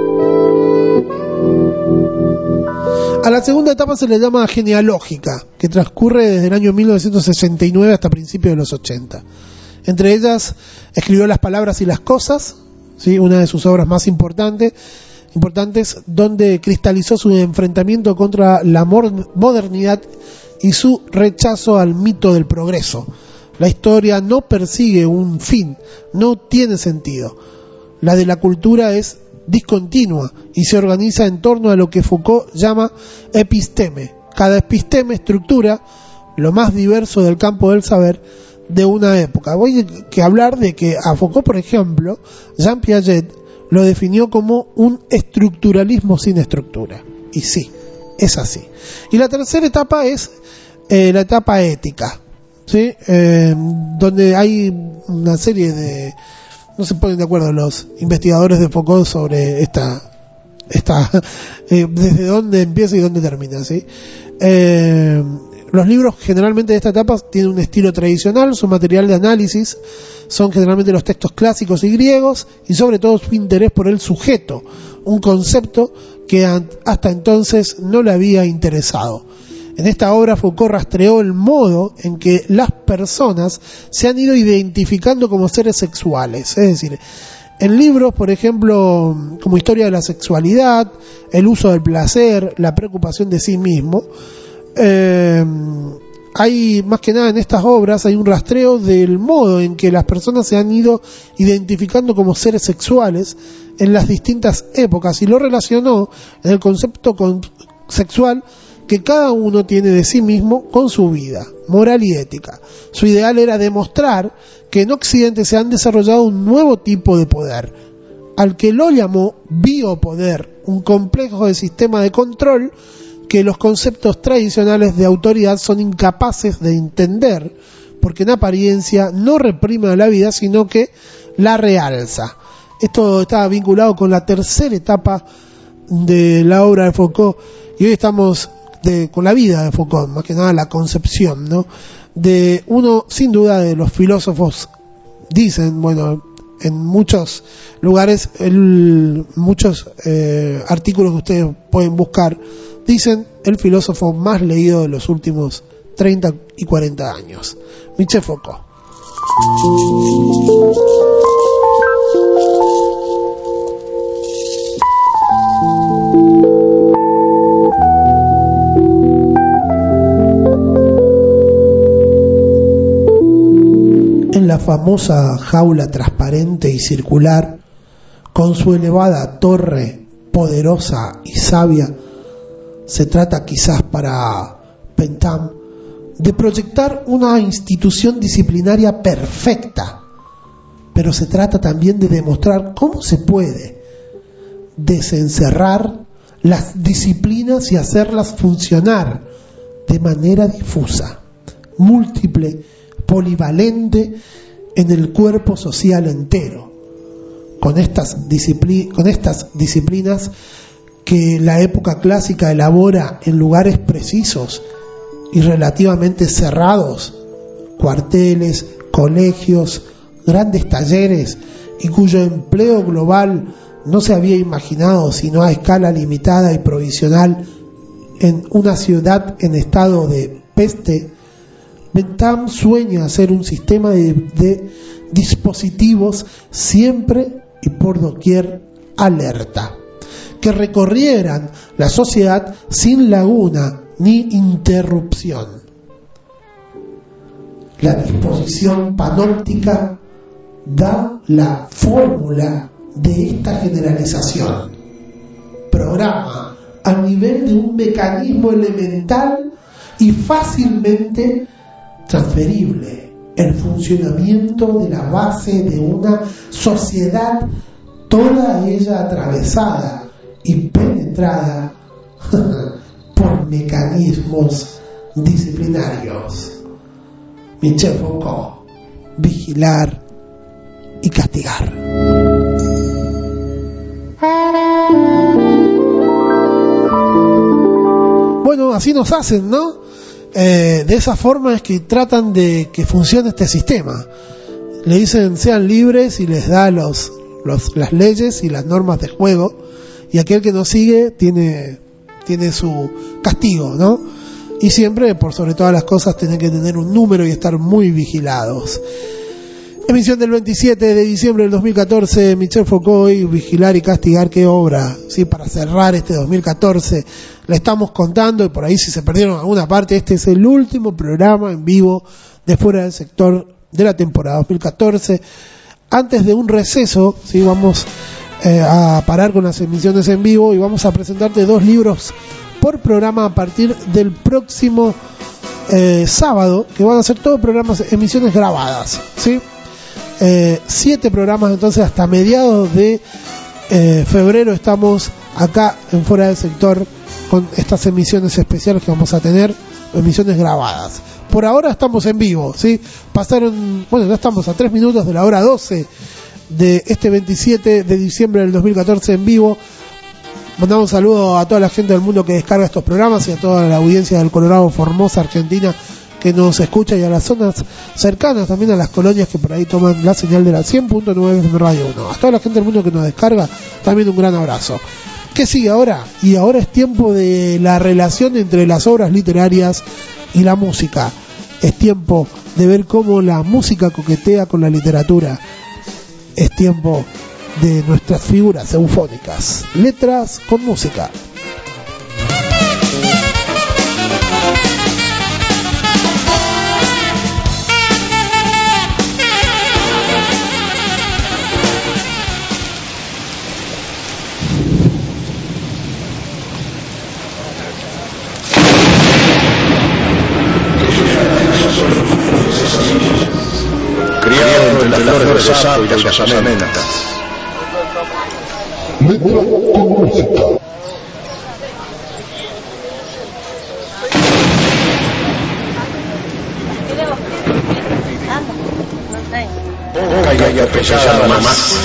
S3: A la segunda etapa se le llama genealógica, que transcurre desde el año mil novecientos sesenta y nueve hasta principios de los ochenta. Entre ellas escribió Las palabras y las cosas, ¿sí? Una de sus obras más importantes, importantes, donde cristalizó su enfrentamiento contra la modernidad y su rechazo al mito del progreso. La historia no persigue un fin, no tiene sentido. La de la cultura es discontinua y se organiza en torno a lo que Foucault llama episteme. Cada episteme estructura lo más diverso del campo del saber de una época. Voy a hablar de que a Foucault, por ejemplo, Jean Piaget lo definió como un estructuralismo sin estructura. Y sí, es así. Y la tercera etapa es eh, la etapa ética, ¿sí? Eh, donde hay una serie de... No se ponen de acuerdo los investigadores de Foucault sobre esta... esta eh, desde dónde empieza y dónde termina, ¿sí? Eh, los libros generalmente de esta etapa tienen un estilo tradicional, su material de análisis son generalmente los textos clásicos y griegos, y sobre todo su interés por el sujeto, un concepto que hasta entonces no le había interesado. En esta obra Foucault rastreó el modo en que las personas se han ido identificando como seres sexuales, es decir, en libros, por ejemplo, como Historia de la sexualidad, el uso del placer, la preocupación de sí mismo, eh, hay más que nada en estas obras hay un rastreo del modo en que las personas se han ido identificando como seres sexuales en las distintas épocas, y lo relacionó en el concepto con, sexual que cada uno tiene de sí mismo con su vida, moral y ética. Su ideal era demostrar que en Occidente se han desarrollado un nuevo tipo de poder, al que lo llamó biopoder, un complejo de sistema de control que los conceptos tradicionales de autoridad son incapaces de entender, porque en apariencia no reprime la vida, sino que la realza. Esto estaba vinculado con la tercera etapa de la obra de Foucault, y hoy estamos de, con la vida de Foucault, más que nada la concepción, ¿no? De uno, sin duda, de los filósofos, dicen, bueno, en muchos lugares, el, muchos eh, artículos que ustedes pueden buscar, dicen el filósofo más leído de los últimos treinta y cuarenta años, Michel Foucault. En la famosa jaula transparente y circular, con su elevada torre poderosa y sabia, se trata quizás para Bentham de proyectar una institución disciplinaria perfecta, pero se trata también de demostrar cómo se puede desencerrar las disciplinas y hacerlas funcionar de manera difusa, múltiple, polivalente en el cuerpo social entero, con estas, discipli- con estas disciplinas que la época clásica elabora en lugares precisos y relativamente cerrados, cuarteles, colegios, grandes talleres, y cuyo empleo global no se había imaginado sino a escala limitada y provisional en una ciudad en estado de peste. Bentham sueña hacer un sistema de, de dispositivos siempre y por doquier alerta, que recorrieran la sociedad sin laguna ni interrupción. La disposición panóptica da la fórmula de esta generalización. Programa a nivel de un mecanismo elemental y fácilmente transferible el funcionamiento de la base de una sociedad, toda ella atravesada y penetrada por mecanismos disciplinarios. Michel Foucault, vigilar y castigar. Bueno, así nos hacen, ¿no? Eh, de esa forma es que tratan de que funcione este sistema. Le dicen sean libres y les da los, los, las leyes y las normas de juego, y aquel que no sigue tiene, tiene su castigo, ¿no? Y siempre, por sobre todas las cosas, tienen que tener un número y estar muy vigilados. Emisión del veintisiete de diciembre del dos mil catorce, Michel Foucault y Vigilar y Castigar, qué obra, ¿sí? Para cerrar este dos mil catorce, le estamos contando, y por ahí si se perdieron alguna parte, este es el último programa en vivo de Fuera del Sector de la temporada dos mil catorce. Antes de un receso, ¿sí? Vamos eh, a parar con las emisiones en vivo y vamos a presentarte dos libros por programa a partir del próximo eh, sábado, que van a ser todos programas, emisiones grabadas, ¿sí? Eh, siete programas entonces hasta mediados de eh, febrero estamos acá en Fuera del Sector con estas emisiones especiales que vamos a tener, emisiones grabadas. Por ahora estamos en vivo, ¿sí? Pasaron, bueno, ya estamos a tres minutos de la hora doce de este veintisiete de diciembre del dos mil catorce en vivo. Mandamos un saludo a toda la gente del mundo que descarga estos programas y a toda la audiencia del Colorado, Formosa, Argentina, que nos escucha, y a las zonas cercanas, también a las colonias que por ahí toman la señal de la cien punto nueve de Radio uno. A toda la gente del mundo que nos descarga, también un gran abrazo. ¿Qué sigue ahora? Y ahora es tiempo de la relación entre las obras literarias y la música. Es tiempo de ver cómo la música coquetea con la literatura. Es tiempo de nuestras figuras eufónicas. Letras con música.
S2: de Sapo y las osamentas. Letra con música. Calla pesada más.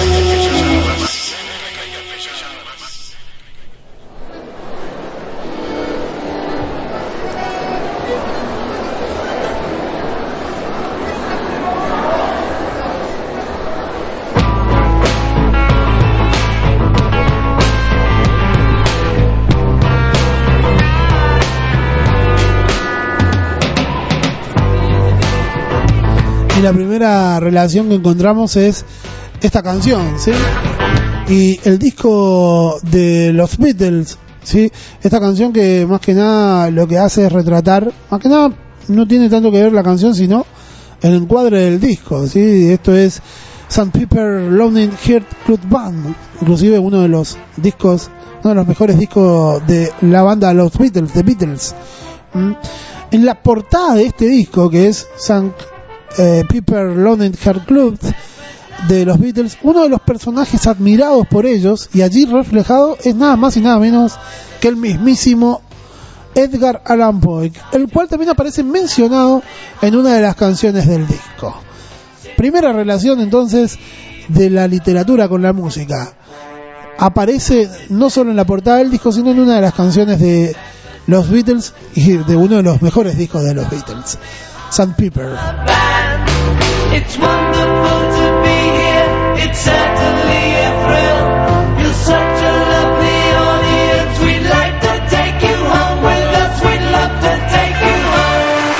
S3: La primera relación que encontramos es esta canción, ¿sí? Y el disco de los Beatles, ¿sí? Esta canción que más que nada lo que hace es retratar, más que nada no tiene tanto que ver la canción, sino el encuadre del disco, ¿sí? Esto es Sandpiper Lonely Heart Club Band, inclusive uno de los discos, uno de los mejores discos de la banda Los Beatles, The Beatles. ¿Mm? En la portada de este disco, que es San Eh, Piper Lonely Heart Club de los Beatles, uno de los personajes admirados por ellos y allí reflejado es nada más y nada menos que el mismísimo Edgar Allan Poe, el cual también aparece mencionado en una de las canciones del disco. Primera relación entonces de la literatura con la música. Aparece no solo en la portada del disco, sino en una de las canciones de los Beatles y de uno de los mejores discos de los Beatles, Sandpiper.
S4: It's wonderful to be here. It's certainly a thrill. You're such a lovely audience. We'd like to take you home with us. We'd love to take you home.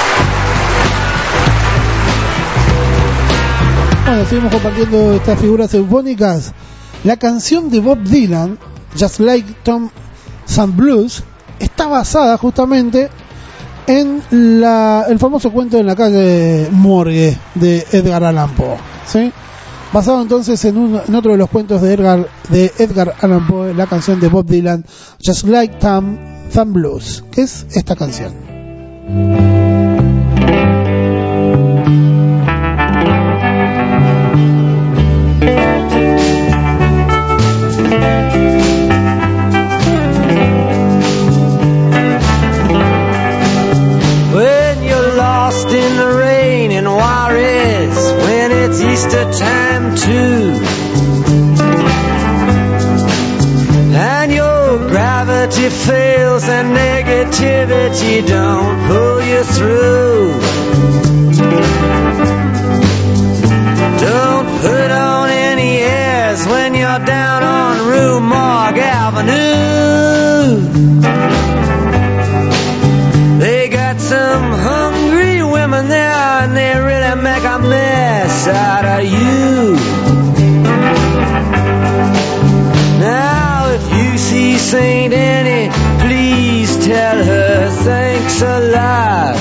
S3: Bueno, seguimos compartiendo estas figuras eufónicas. La canción de Bob Dylan, Just Like Tom Some Blues, está basada justamente en la, el famoso cuento en la calle Morgue de Edgar Allan Poe, ¿sí? Basado entonces en, un, en otro de los cuentos de Edgar, de Edgar Allan Poe, la canción de Bob Dylan, Just Like Tom Some Blues, que es esta canción.
S4: In the rain in Juarez, when it's Easter time too, and your gravity fails and negativity don't pull you through. Don't put on any airs when you're down on Rue Morgue Avenue. They got some hungry women there, and they really make a mess out of you. Now if you see Saint Annie, please tell her thanks a lot.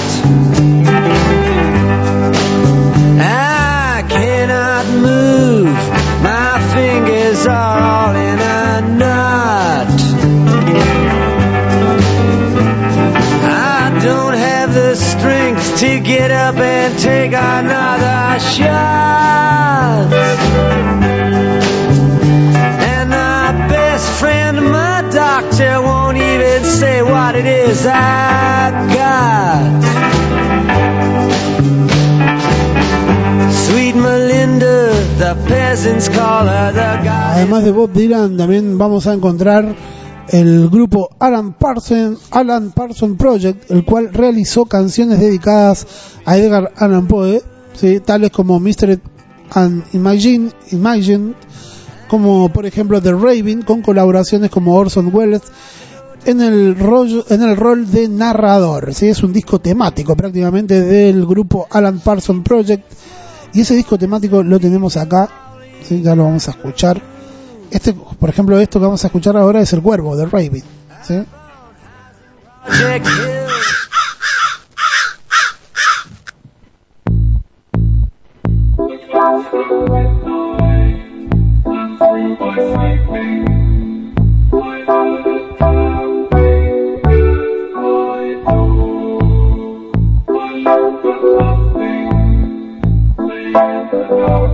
S4: I cannot move, my fingers are all in a knot. I don't have the strength to get up and take another shot. And my best friend, my doctor, won't even say what it is I've got. Sweet Melinda, the peasants call her the guy.
S3: Además de Bob Dylan, también vamos a encontrar el grupo Alan Parsons, Alan Parsons Project, el cual realizó canciones dedicadas a Edgar Allan Poe, ¿sí? Tales como Mister and Imagine, Imagine, como por ejemplo The Raven, con colaboraciones como Orson Welles en el rol, en el rol de narrador, ¿sí? Es un disco temático prácticamente del grupo Alan Parsons Project, y ese disco temático lo tenemos acá, ¿sí? Ya lo vamos a escuchar. Este, por ejemplo, esto que vamos a escuchar ahora es El Cuervo de Raven, ¿sí?
S2: Oh,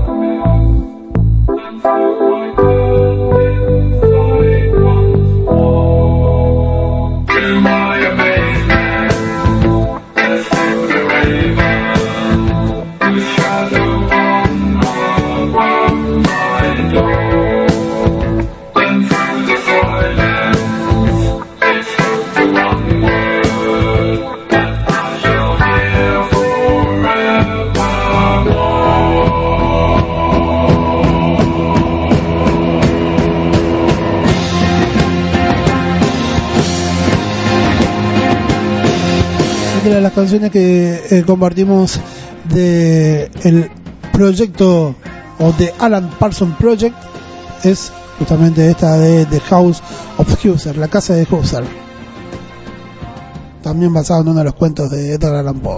S3: otra de las canciones que eh, compartimos de el proyecto o de Alan Parsons Project es justamente esta de The House of Husser, la casa de Husser, también basado en uno de los cuentos de Edgar Allan Poe.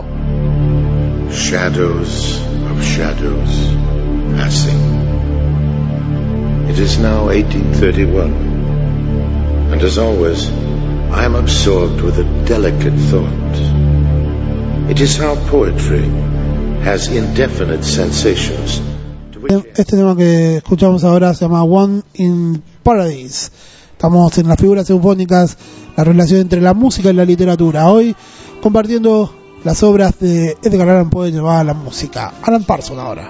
S11: Shadows of shadows passing. It is now eighteen thirty-one, and as always, I am absorbed with a delicate thought. It is how poetry has indefinite sensations.
S3: Este tema que escuchamos ahora se llama One in Paradise. Estamos en las figuras eufónicas, la relación entre la música y la literatura. Hoy compartiendo las obras de Edgar Allan Poe llevadas a la música. Alan Parsons ahora.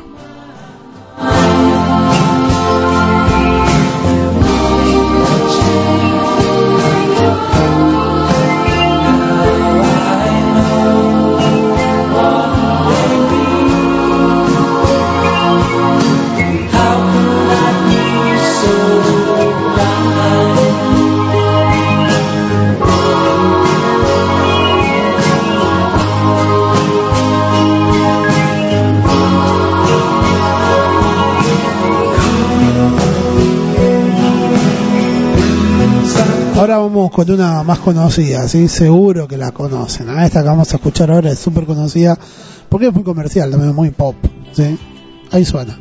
S3: Ahora vamos con una más conocida, ¿sí? Seguro que la conocen. ¿eh? Esta que vamos a escuchar ahora es súper conocida porque es muy comercial, también muy pop, ¿sí? Ahí suena.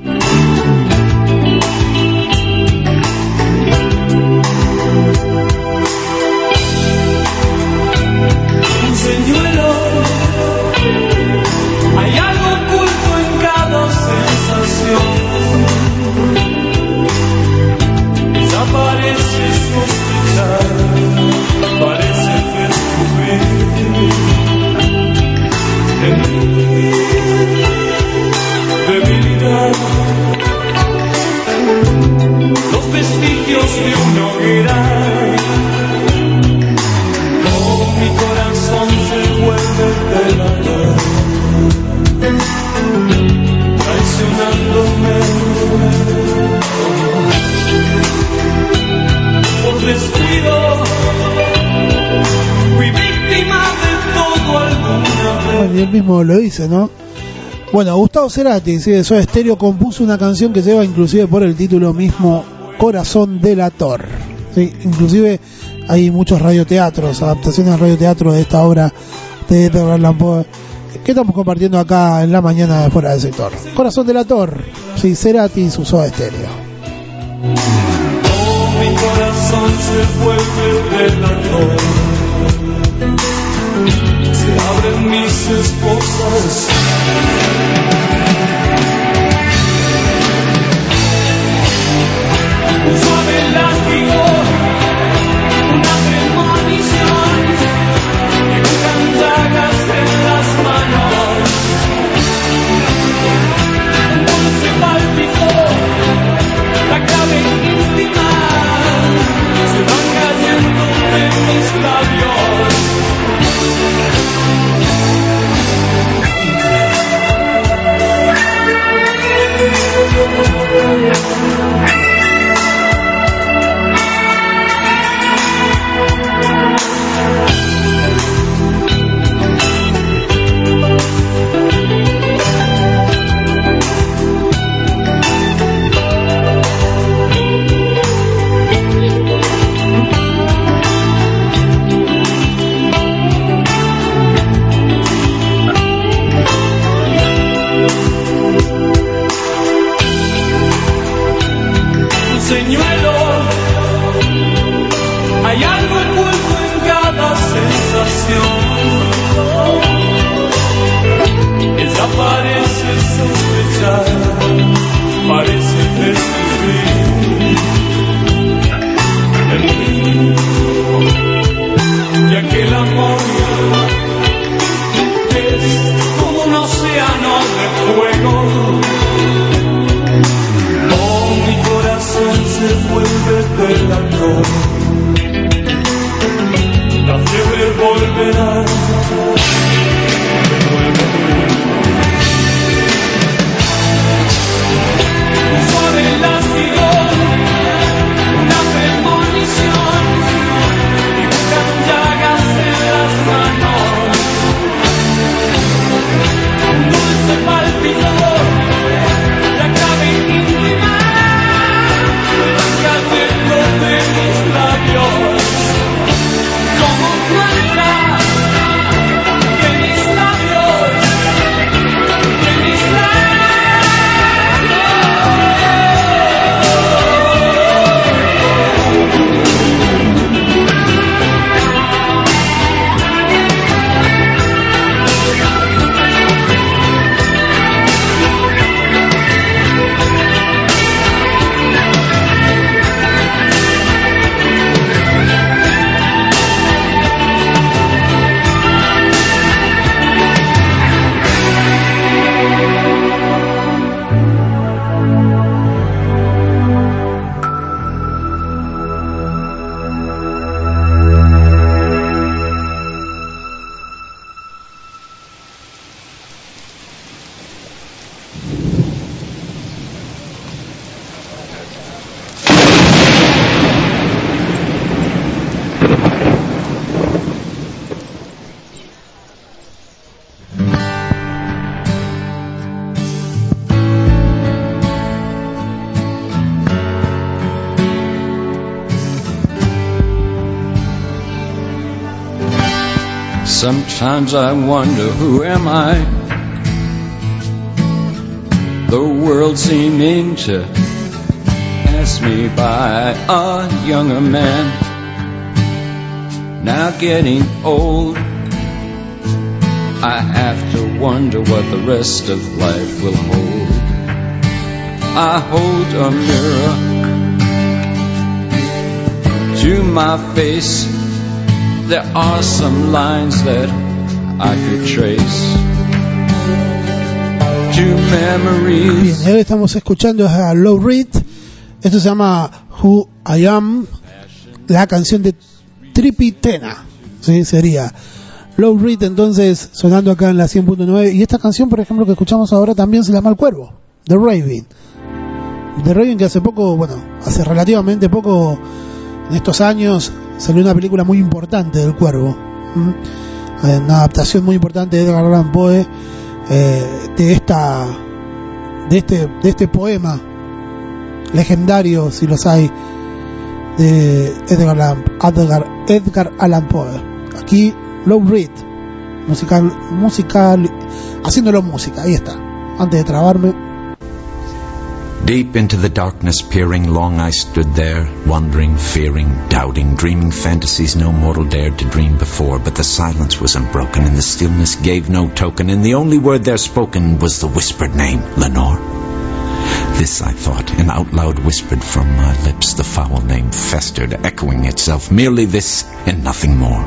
S4: Un señuelo, hay algo oculto en cada sensación. Desaparece sospechar, parece descubrir en mí debilidad, los vestigios de una hoguera. Oh, mi corazón se vuelve delator, traicionándome por descuido. Fui víctima de todo alguna vez.
S3: Bueno, y él mismo lo dice, ¿no? Bueno, Gustavo Cerati, sí, de Soda Stereo, compuso una canción que lleva inclusive por el título mismo, Corazón Delator. Sí, inclusive hay muchos radioteatros, adaptaciones de radioteatro de esta obra de Edgar Allan Poe que estamos compartiendo acá en la mañana de Fuera del Sector. Corazón Delator, sí, Cerati y su Soda Stereo.
S4: Oh, mi corazón se vuelve delator, se abren mis esposas. Un suave látigo, una premonición, dibujan llagas en las manos. Un dulce pálpito, la clave íntima, se van cayendo de mis labios. Señuelo, hay algo oculto en cada sensación. Desaparece sospechar, parece descubrir en mí, ya que el amor es como un océano de fuego. Se vuelve delator, la fiebre volverá de nuevo. Un suave látigo, una premonición, dibujan llagas en las manos.
S12: Sometimes I wonder, who am I? The world seeming to pass me by. A younger man, now getting old. I have to wonder what the rest of life will hold. I hold a mirror to my face. There are some lines that I could trace to memories.
S3: Bien, ahora estamos escuchando a Lou Reed. Esto se llama Who I Am, la canción de Trippy Tena, ¿sí? Sería Lou Reed entonces sonando acá en la cien punto nueve. Y esta canción, por ejemplo, que escuchamos ahora también se llama El Cuervo, The Raven. The Raven, que hace poco, bueno, hace relativamente poco, en estos años, salió una película muy importante del Cuervo. ¿Mm? Una adaptación muy importante de Edgar Allan Poe, eh, de esta, de este, de este poema legendario, si los hay, de Edgar Allan, Edgar, Edgar Allan Poe. Aquí Lou Reed, musical, musical, haciéndolo música. Ahí está. Antes de trabarme.
S13: Deep into the darkness peering, long I stood there, wondering, fearing, doubting, dreaming fantasies no mortal dared to dream before. But the silence was unbroken, and the stillness gave no token, and the only word there spoken was the whispered name, Lenore. This I thought, and out loud whispered from my lips. The foul name festered, echoing itself, merely this and nothing more.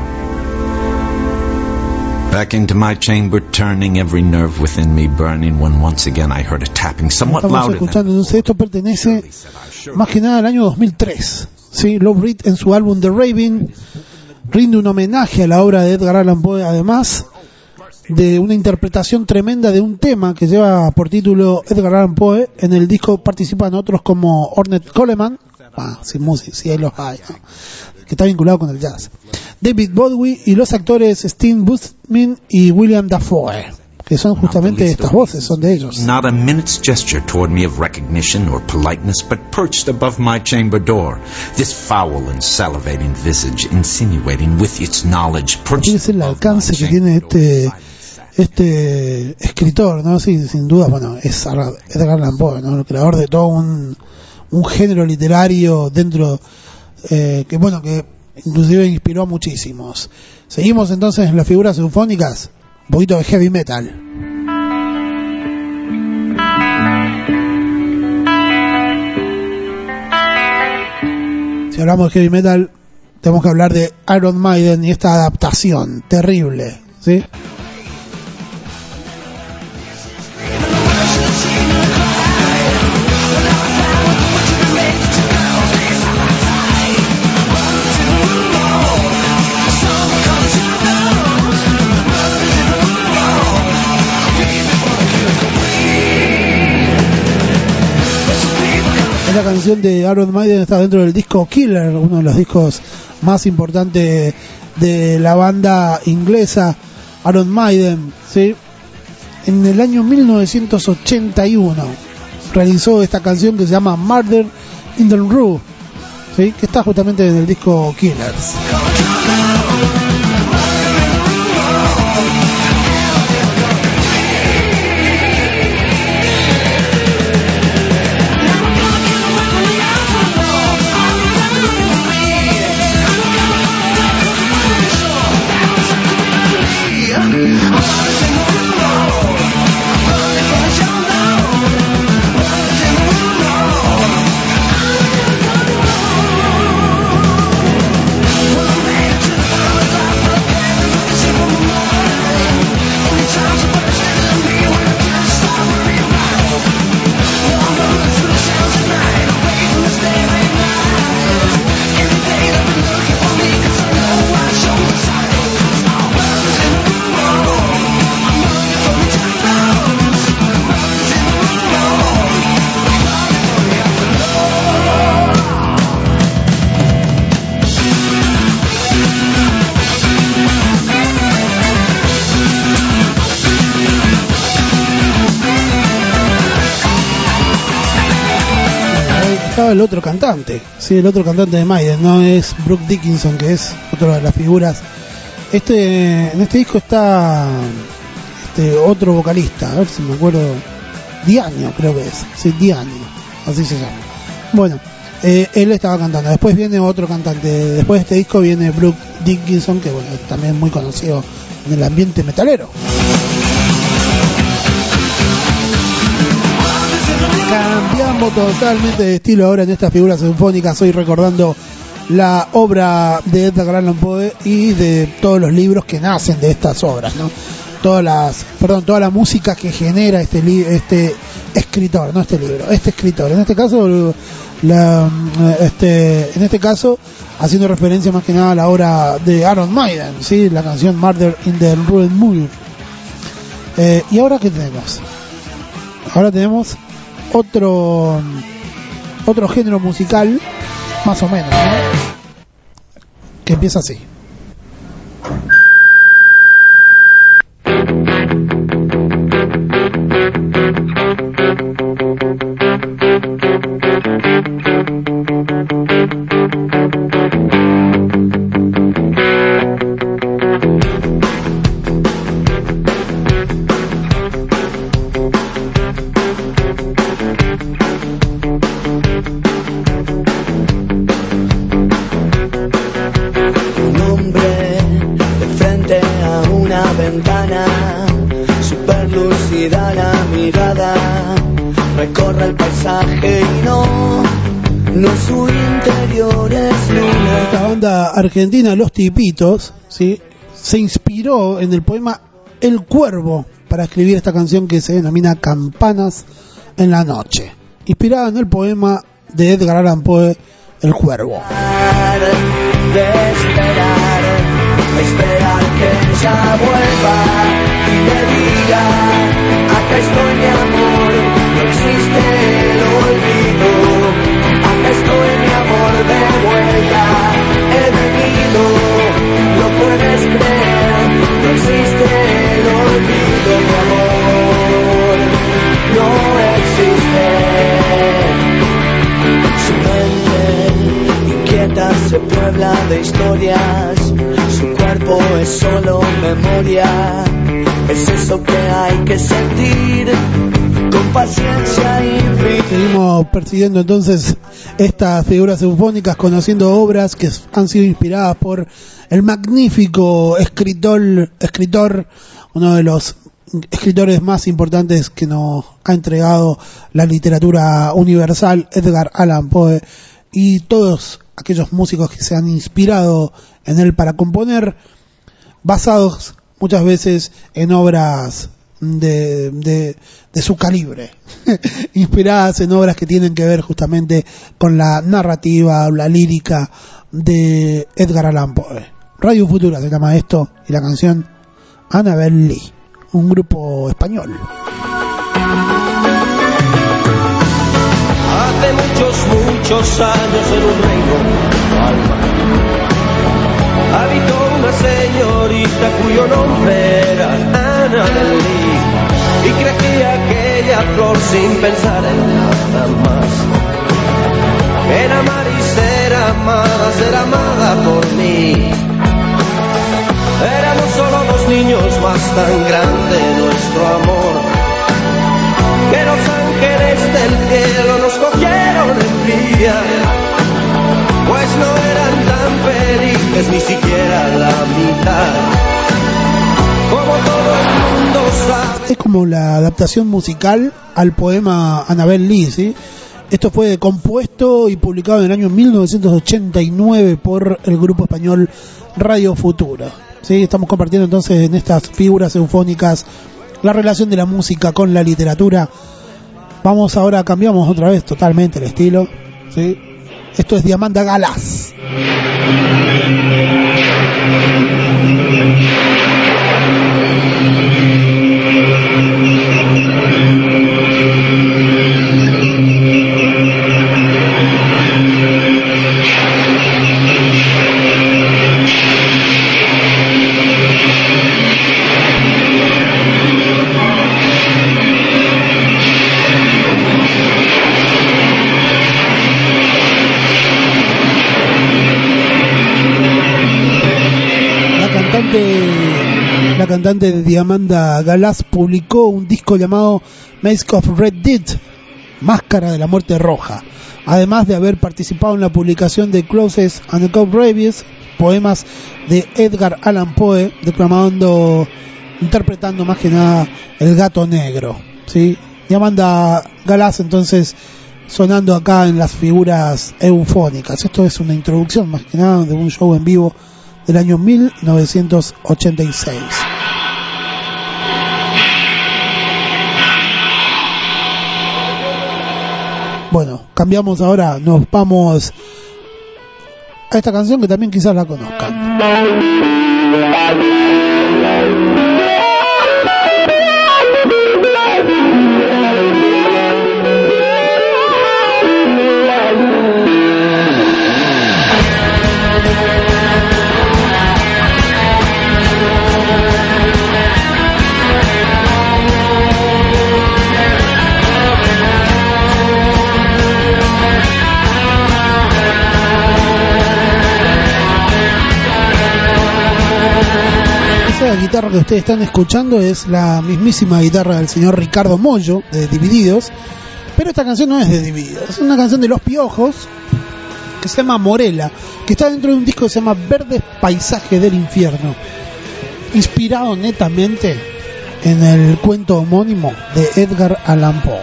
S13: Back into my chamber, turning, every nerve within me burning, when once again I heard a tapping somewhat louder.
S3: Estamos escuchando, entonces esto pertenece más que nada al año dos mil tres. Sí, Lou Reed en su álbum The Raven rinde un homenaje a la obra de Edgar Allan Poe, además de una interpretación tremenda de un tema que lleva por título Edgar Allan Poe. En el disco participan otros como Ornette Coleman, ah, sin música, si hay los hay, ¿no? Que está vinculado con el jazz, David Bowie y los actores Steve Buscemi y William Dafoe, que son justamente estas voces, son de ellos.
S13: Not a minute's gesture toward me of recognition or politeness, but perched above my chamber door, this foul and salivating visage, insinuating with its knowledge.
S3: Fíjense el alcance que tiene este este escritor, ¿no? Sí, sin duda, bueno, es Edgar Allan Poe, ¿no? El creador de todo un un género literario dentro, eh, que bueno, que inclusive inspiró a muchísimos. Seguimos entonces en las figuras sinfónicas, un poquito de heavy metal. Si hablamos de heavy metal, tenemos que hablar de Iron Maiden y esta adaptación terrible, ¿sí? La canción de Iron Maiden está dentro del disco Killer, uno de los discos más importantes de la banda inglesa Iron Maiden, ¿sí? En el año mil novecientos ochenta y uno realizó esta canción que se llama Murder in the Rue, ¿sí? Que está justamente en el disco Killers. El otro cantante, sí, el otro cantante de Maiden, no es Bruce Dickinson, que es otra de las figuras Este, en este disco está este otro vocalista, a ver si me acuerdo, Diaño creo que es, sí, Diaño, así se llama. Bueno, eh, él estaba cantando, después viene otro cantante, después de este disco viene Bruce Dickinson, que bueno, también muy conocido en el ambiente metalero. Cambiamos totalmente de estilo ahora en estas figuras sinfónicas, hoy recordando la obra de Edgar Allan Poe y de todos los libros que nacen de estas obras, ¿no? Todas las, perdón, toda la música que genera este li- este escritor, no este libro, este escritor. En este caso, la, este, en este caso, haciendo referencia más que nada a la obra de Iron Maiden, sí, la canción Murder in the Ruined Moon. Eh, y ahora qué tenemos? Ahora tenemos otro otro género musical, más o menos, ¿no? Que empieza así.
S4: Recorre el paisaje y no, no su interior es luna.
S3: Esta banda argentina, Los Tipitos, ¿sí?, se inspiró en el poema El Cuervo para escribir esta canción que se denomina Campanas en la Noche, inspirada en el poema de Edgar Allan Poe, El Cuervo.
S4: De esperar, esperar que ella vuelva y me diga, acá estoy mi amor, no existe el olvido, acá estoy mi amor de vuelta, he venido, lo puedes creer, no existe el olvido, mi amor, no existe. Su mente inquieta se puebla de historias, su cuerpo es solo memoria, es eso que hay que sentir con paciencia y fin.
S3: Seguimos persiguiendo entonces estas figuras sinfónicas, conociendo obras que han sido inspiradas por el magnífico escritor, escritor, uno de los escritores más importantes que nos ha entregado la literatura universal, Edgar Allan Poe, y todos aquellos músicos que se han inspirado en él para componer, basados muchas veces en obras de, de, de su calibre, inspiradas en obras que tienen que ver justamente con la narrativa, la lírica de Edgar Allan Poe. Radio Futura se llama esto, y la canción Annabel Lee, un grupo español.
S4: Hace muchos, muchos años en un reino alma habitó una señorita cuyo nombre era Annabel Lee, y crecía aquella flor sin pensar en nada más. Era amar y ser amada, ser amada por mí. Éramos solo dos niños, más tan grande nuestro amor, que los ángeles del cielo nos cogieron envidia, pues no eran tan felices ni siquiera la mitad, como todo el mundo sabe.
S3: Es como la adaptación musical al poema Annabel Lee, ¿sí? Esto fue compuesto y publicado en el año mil novecientos ochenta y nueve por el grupo español Radio Futura. Sí, estamos compartiendo entonces en estas figuras sinfónicas la relación de la música con la literatura. Vamos ahora, cambiamos otra vez totalmente el estilo, ¿sí? Esto es Diamanda Galas. cantante de Diamanda Galas publicó un disco llamado Mask of Red Death, Máscara de la Muerte Roja, además de haber participado en la publicación de Closes and the Cop Rabies, poemas de Edgar Allan Poe, declamando, interpretando más que nada El Gato Negro, ¿sí? Diamanda Galas entonces sonando acá en las figuras eufónicas. Esto es una introducción más que nada de un show en vivo del año mil novecientos ochenta y seis. Bueno, cambiamos ahora, nos vamos a esta canción que también quizás la conozcan. La guitarra que ustedes están escuchando es la mismísima guitarra del señor Ricardo Mollo de Divididos, pero esta canción no es de Divididos, es una canción de Los Piojos que se llama Morela, que está dentro de un disco que se llama Verdes Paisajes del Infierno, inspirado netamente en el cuento homónimo de Edgar Allan Poe.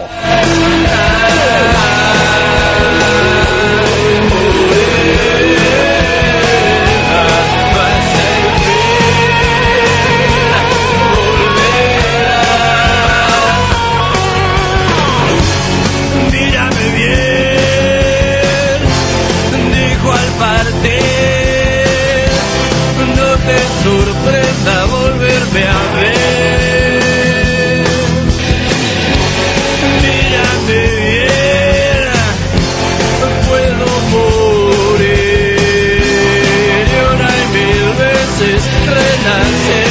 S4: Sorprenda volverme a ver. Mírame bien, puedo morir y una y mil veces renacer.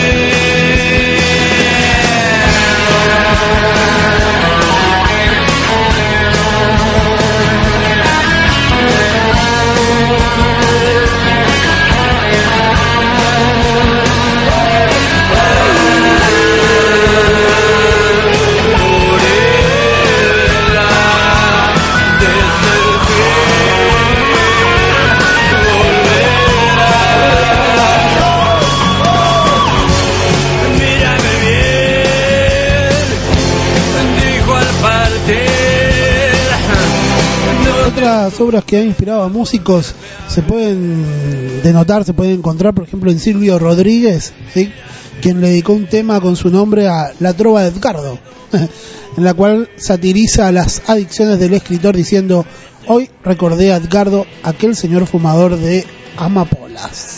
S3: Otras obras que han inspirado a músicos se pueden denotar, se pueden encontrar, por ejemplo, en Silvio Rodríguez, ¿sí?, quien le dedicó un tema con su nombre a La Trova de Edgardo, en la cual satiriza las adicciones del escritor diciendo: hoy recordé a Edgardo, aquel señor fumador de amapolas.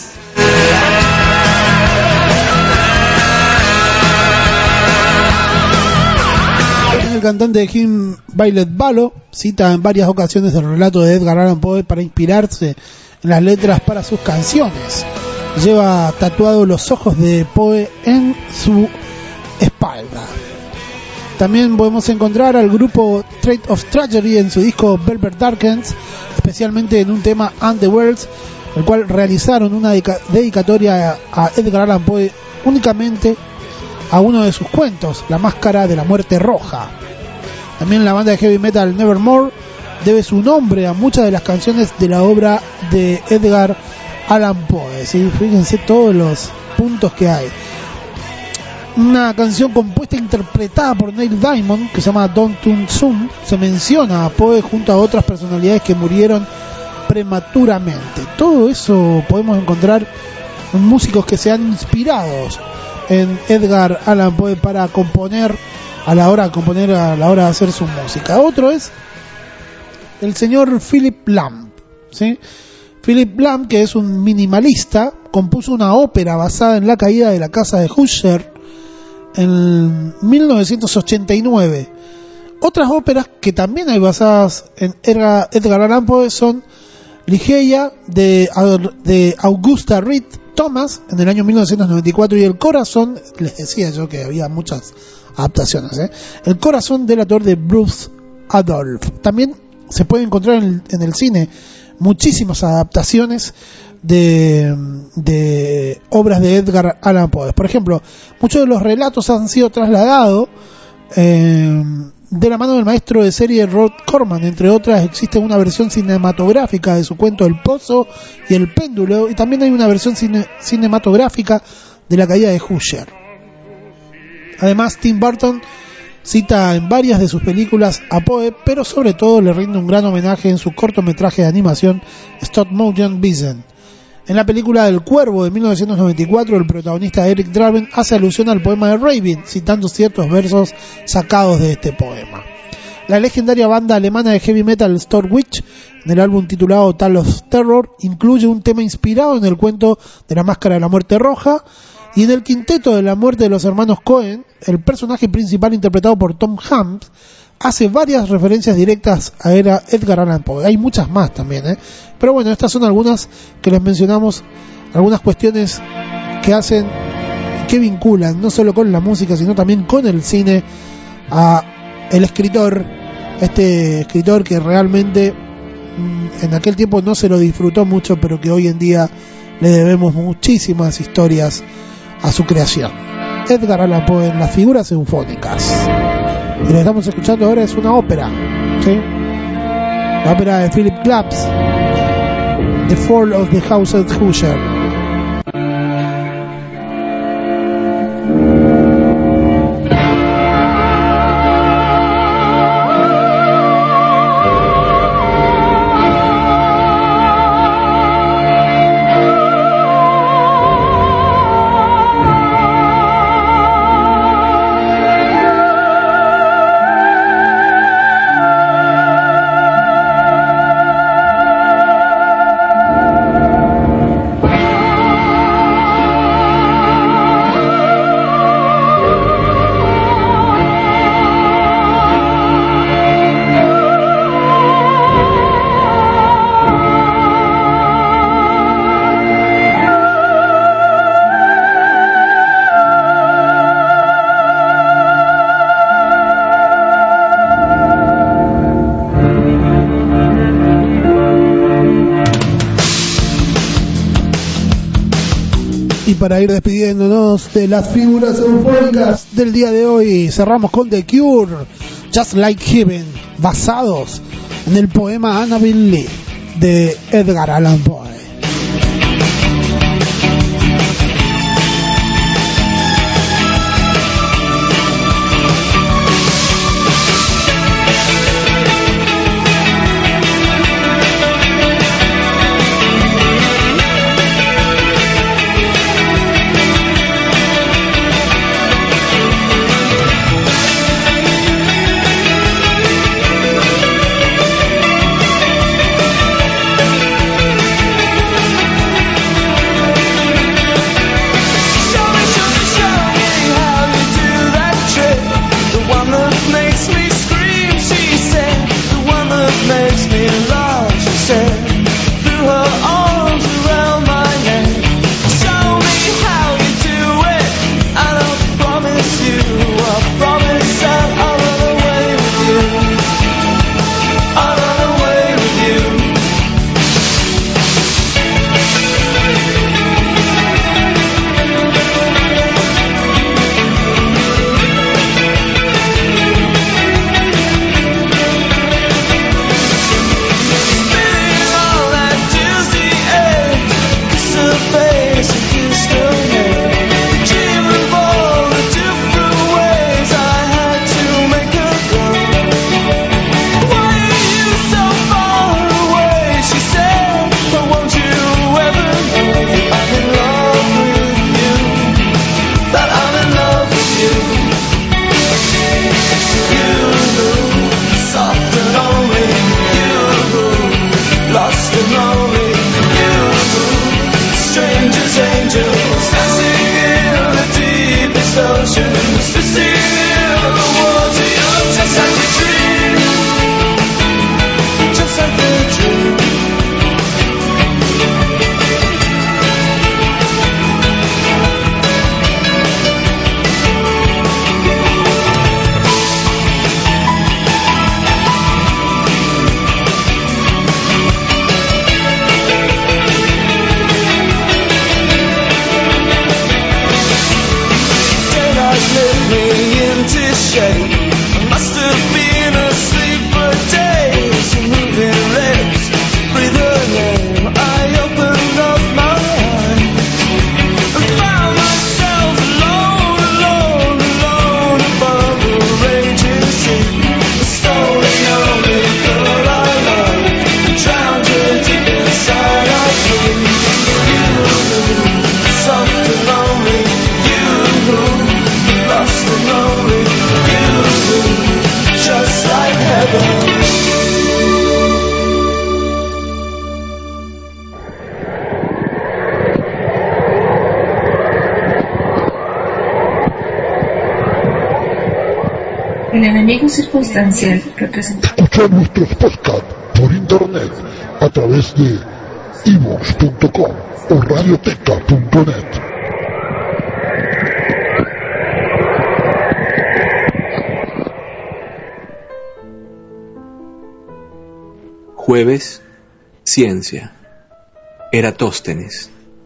S3: El cantante Jim Violet Balo cita en varias ocasiones el relato de Edgar Allan Poe para inspirarse en las letras para sus canciones. Lleva tatuados los ojos de Poe en su espalda. También podemos encontrar al grupo Trade of Tragedy en su disco Velvet Darkens, especialmente en un tema And the Worlds, el cual realizaron una dedicatoria a Edgar Allan Poe únicamente a uno de sus cuentos, La Máscara de la Muerte Roja. También la banda de heavy metal Nevermore debe su nombre a muchas de las canciones de la obra de Edgar Allan Poe, ¿sí? Fíjense todos los puntos que hay. Una canción compuesta e interpretada por Neil Diamond que se llama Don't Too Soon se menciona a Poe junto a otras personalidades que murieron prematuramente. Todo eso podemos encontrar en músicos que se han inspirado en Edgar Allan Poe para componer a la hora de componer a la hora de hacer su música. Otro es el señor Philip Lamb, ¿sí? Philip Lamb, que es un minimalista, compuso una ópera basada en la caída de la casa de Usher en mil novecientos ochenta y nueve. Otras óperas que también hay basadas en Edgar, Edgar Allan Poe son Ligeia de, de Augusta Reed Thomas en el año mil novecientos noventa y cuatro y El Corazón, les decía yo que había muchas adaptaciones, ¿eh? El Corazón delator de Bruce Adolphe. También se puede encontrar en el, en el cine muchísimas adaptaciones de, de obras de Edgar Allan Poe. Por ejemplo, muchos de los relatos han sido trasladados eh, de la mano del maestro de serie Rod Corman. Entre otras, existe una versión cinematográfica de su cuento El Pozo y el Péndulo, y también hay una versión cine, cinematográfica de La caída de Usher. Además, Tim Burton cita en varias de sus películas a Poe, pero sobre todo le rinde un gran homenaje en su cortometraje de animación Stop Motion Vision. En la película El Cuervo de mil novecientos noventa y cuatro, el protagonista Eric Draven hace alusión al poema de Raven, citando ciertos versos sacados de este poema. La legendaria banda alemana de heavy metal Stormwitch, en el álbum titulado Tale of Terror, incluye un tema inspirado en el cuento de la Máscara de la Muerte Roja, y en el quinteto de la muerte de los hermanos Coen, el personaje principal interpretado por Tom Hanks hace varias referencias directas a Edgar Allan Poe. Hay muchas más también, ¿eh? Pero bueno, estas son algunas que les mencionamos, algunas cuestiones que hacen, que vinculan no solo con la música, sino también con el cine a el escritor, este escritor que realmente en aquel tiempo no se lo disfrutó mucho, pero que hoy en día le debemos muchísimas historias a su creación. Edgar Allan Poe en Las figuras eufónicas. Y lo que estamos escuchando ahora es una ópera, ¿sí? La ópera de Philip Glass, The Fall of the House of Usher. Para ir despidiéndonos de las figuras eufóricas del día de hoy, cerramos con The Cure, Just Like Heaven, basados en el poema Annabelle Lee de Edgar Allan Poe.
S1: El enemigo circunstancial representa.
S2: Escucha nuestros podcasts por internet a través de ivox punto com o radioteca punto net.
S14: Jueves, Ciencia. Eratóstenes.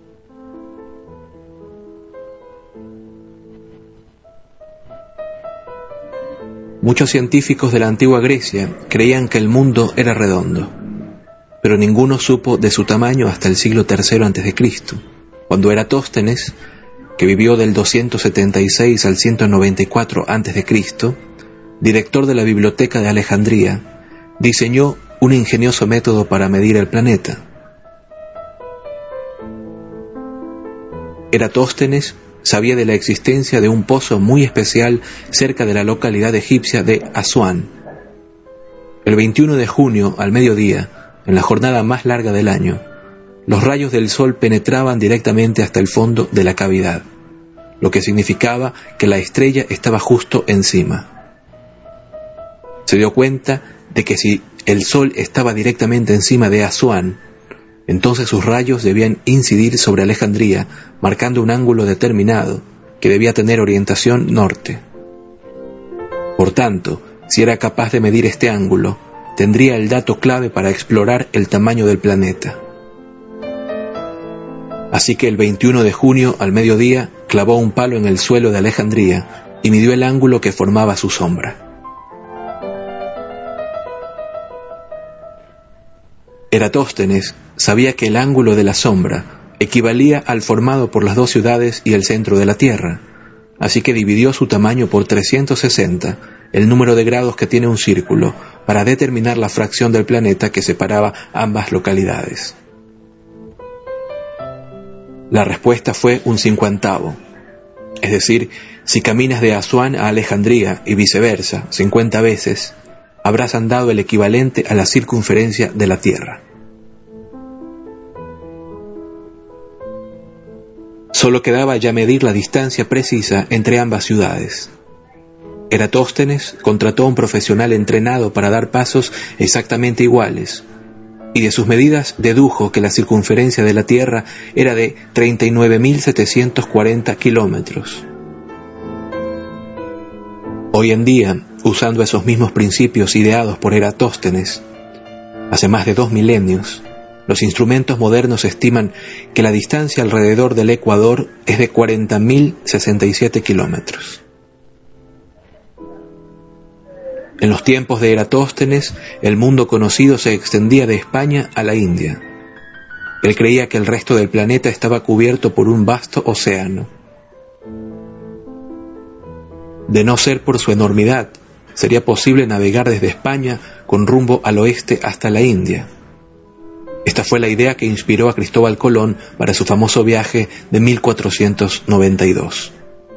S14: Muchos científicos de la antigua Grecia creían que el mundo era redondo, pero ninguno supo de su tamaño hasta el siglo tercero antes de Cristo, cuando Eratóstenes, que vivió del doscientos setenta y seis al ciento noventa y cuatro antes de Cristo, director de la Biblioteca de Alejandría, diseñó un ingenioso método para medir el planeta. Eratóstenes sabía de la existencia de un pozo muy especial cerca de la localidad egipcia de Asuán. El veintiuno de junio, al mediodía, en la jornada más larga del año, los rayos del sol penetraban directamente hasta el fondo de la cavidad, lo que significaba que la estrella estaba justo encima. Se dio cuenta de que si el sol estaba directamente encima de Asuán, entonces sus rayos debían incidir sobre Alejandría, marcando un ángulo determinado que debía tener orientación norte. Por tanto, si era capaz de medir este ángulo, tendría el dato clave para explorar el tamaño del planeta. Así que el veintiuno de junio, al mediodía, clavó un palo en el suelo de Alejandría y midió el ángulo que formaba su sombra. Eratóstenes sabía que el ángulo de la sombra equivalía al formado por las dos ciudades y el centro de la Tierra, así que dividió su tamaño por trescientos sesenta, el número de grados que tiene un círculo, para determinar la fracción del planeta que separaba ambas localidades. La respuesta fue un cincuentavo, es decir, si caminas de Asuán a Alejandría y viceversa cincuenta veces, habrás andado el equivalente a la circunferencia de la Tierra. Solo quedaba ya medir la distancia precisa entre ambas ciudades. Eratóstenes contrató a un profesional entrenado para dar pasos exactamente iguales, y de sus medidas dedujo que la circunferencia de la Tierra era de treinta y nueve mil setecientos cuarenta kilómetros. Hoy en día, usando esos mismos principios ideados por Eratóstenes, hace más de dos milenios, los instrumentos modernos estiman que la distancia alrededor del Ecuador es de cuarenta mil sesenta y siete kilómetros. En los tiempos de Eratóstenes, el mundo conocido se extendía de España a la India. Él creía que el resto del planeta estaba cubierto por un vasto océano. De no ser por su enormidad, sería posible navegar desde España con rumbo al oeste hasta la India. Esta fue la idea que inspiró a Cristóbal Colón para su famoso viaje de mil cuatrocientos noventa y dos.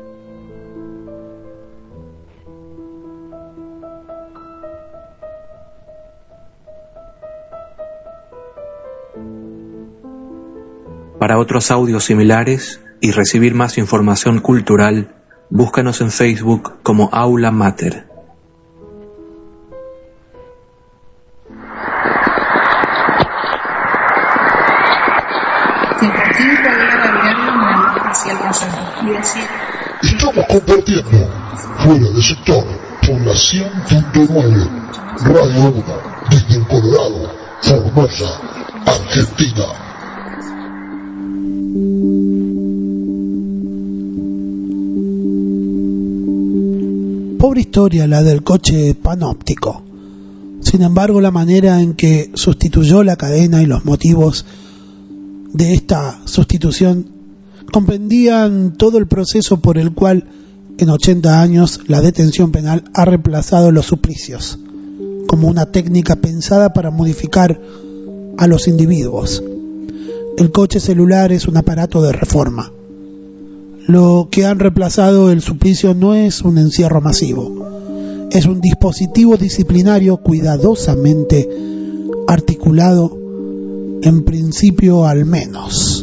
S14: Para otros audios similares y recibir más información cultural, búscanos en Facebook como Aula Mater.
S2: Estamos compartiendo Fuera de Sector por la cien punto nueve Radio uno desde el Colorado, Formosa, Argentina.
S3: Pobre historia la del coche panóptico. Sin embargo, la manera en que sustituyó la cadena y los motivos de esta sustitución comprendían todo el proceso por el cual en ochenta años la detención penal ha reemplazado los suplicios como una técnica pensada para modificar a los individuos. El coche celular es un aparato de reforma. Lo que han reemplazado el suplicio no es un encierro masivo, es un dispositivo disciplinario cuidadosamente articulado, en principio al menos.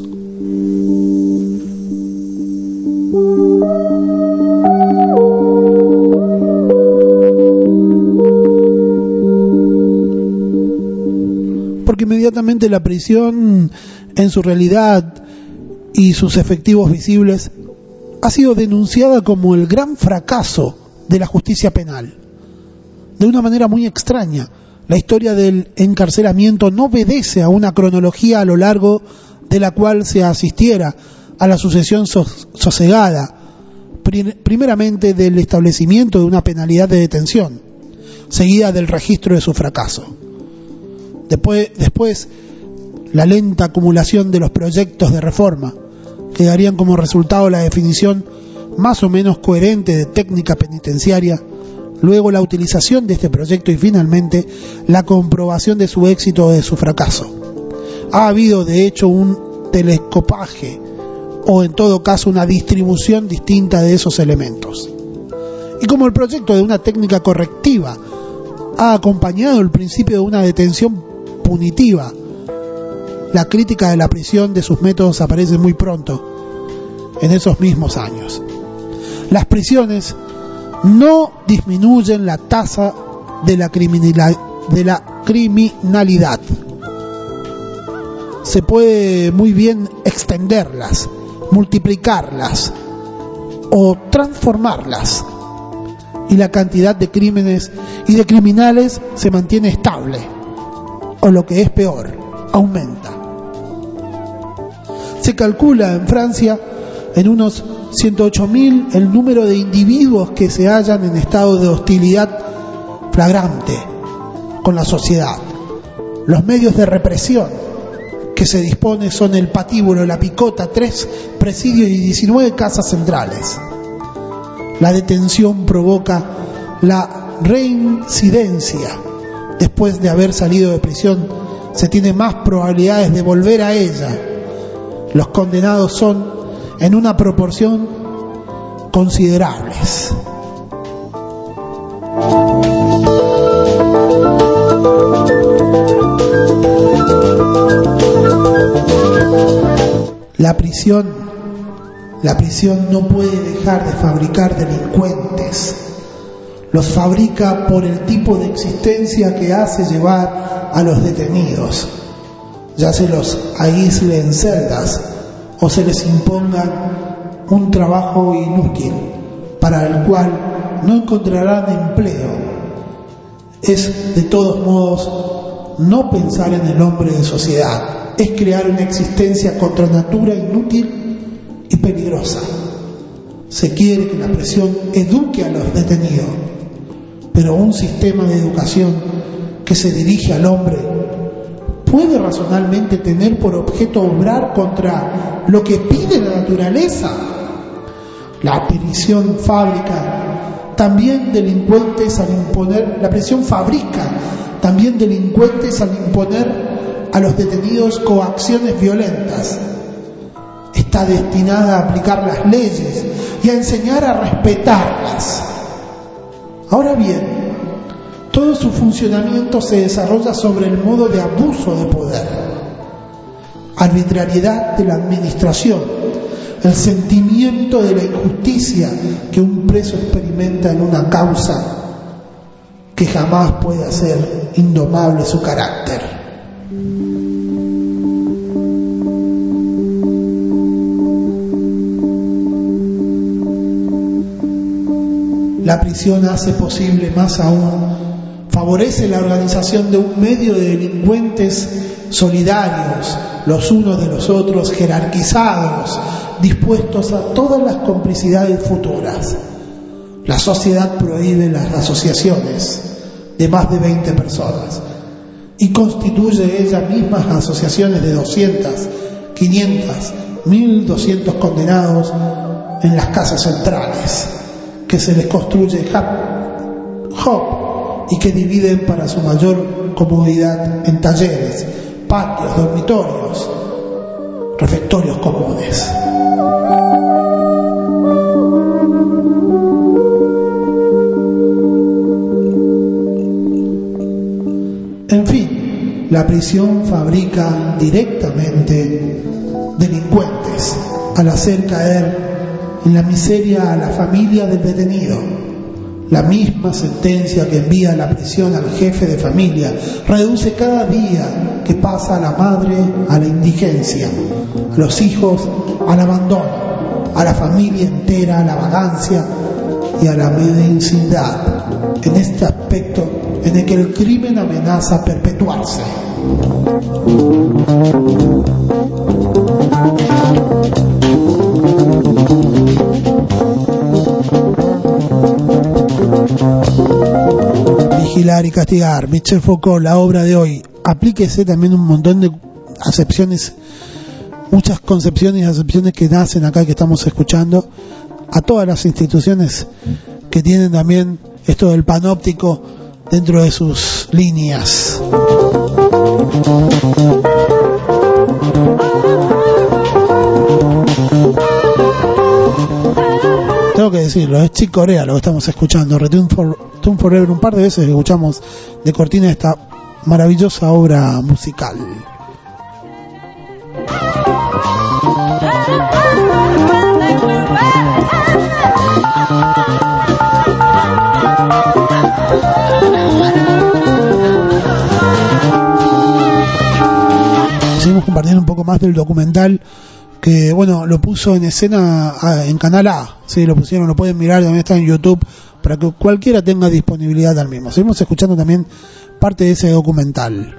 S3: inmediatamente la prisión, en su realidad y sus efectivos visibles, ha sido denunciada como el gran fracaso de la justicia penal. De una manera muy extraña, la historia del encarcelamiento no obedece a una cronología a lo largo de la cual se asistiera a la sucesión sos- sosegada, prim- primeramente del establecimiento de una penalidad de detención, seguida del registro de su fracaso. Después, después la lenta acumulación de los proyectos de reforma, que darían como resultado la definición más o menos coherente de técnica penitenciaria, luego la utilización de este proyecto y finalmente la comprobación de su éxito o de su fracaso. Ha habido de hecho un telescopaje o en todo caso una distribución distinta de esos elementos. Y como el proyecto de una técnica correctiva ha acompañado el principio de una detención punitiva, la crítica de la prisión de sus métodos aparece muy pronto, en esos mismos años. Las prisiones no disminuyen la tasa de la criminalidad, de la criminalidad. Se puede muy bien extenderlas, multiplicarlas o transformarlas, y la cantidad de crímenes y de criminales se mantiene estable, o lo que es peor, aumenta. Se calcula en Francia en unos ciento ocho mil el número de individuos que se hallan en estado de hostilidad flagrante con la sociedad. Los medios de represión que se dispone son el patíbulo, la picota, tres presidios y diecinueve casas centrales. La detención provoca la reincidencia. Después de haber salido de prisión, se tiene más probabilidades de volver a ella. Los condenados son en una proporción considerables. La prisión, la prisión no puede dejar de fabricar delincuentes. Los fabrica por el tipo de existencia que hace llevar a los detenidos, ya se los aísle en celdas o se les imponga un trabajo inútil para el cual no encontrarán empleo. Es de todos modos no pensar en el hombre de sociedad, es crear una existencia contra natura inútil y peligrosa. Se quiere que la prisión eduque a los detenidos, pero un sistema de educación que se dirige al hombre puede razonablemente tener por objeto obrar contra lo que pide la naturaleza. La prisión fabrica también delincuentes al imponer, la prisión fabrica también delincuentes al imponer a los detenidos coacciones violentas. Está destinada a aplicar las leyes y a enseñar a respetarlas. Ahora bien, todo su funcionamiento se desarrolla sobre el modo de abuso de poder, arbitrariedad de la administración, el sentimiento de la injusticia que un preso experimenta en una causa que jamás puede hacer indomable su carácter. La prisión hace posible más aún, favorece la organización de un medio de delincuentes solidarios, los unos de los otros, jerarquizados, dispuestos a todas las complicidades futuras. La sociedad prohíbe las asociaciones de más de veinte personas y constituye ella misma asociaciones de doscientas, quinientas, mil doscientos condenados en las casas centrales, que se les construye hub y que dividen para su mayor comodidad en talleres, patios, dormitorios, refectorios comunes. En fin, la prisión fabrica directamente delincuentes al hacer caer en la miseria a la familia del detenido. La misma sentencia que envía a la prisión al jefe de familia reduce cada día que pasa a la madre a la indigencia, a los hijos al abandono, a la familia entera a la vagancia y a la mendicidad, en este aspecto en el que el crimen amenaza perpetuarse. Vigilar y castigar, Michel Foucault, la obra de hoy. Aplíquese también un montón de acepciones, muchas concepciones y acepciones que nacen acá, que estamos escuchando, a todas las instituciones que tienen también esto del panóptico dentro de sus líneas. Tengo que decirlo, es Chick Corea lo que estamos escuchando, Return for, Return Forever, un par de veces escuchamos de cortina esta maravillosa obra musical. Seguimos compartiendo un poco más del documental que, bueno, lo puso en escena en Canal A, sí, lo pusieron, lo pueden mirar, también está en YouTube para que cualquiera tenga disponibilidad al mismo. Seguimos escuchando también parte de ese documental.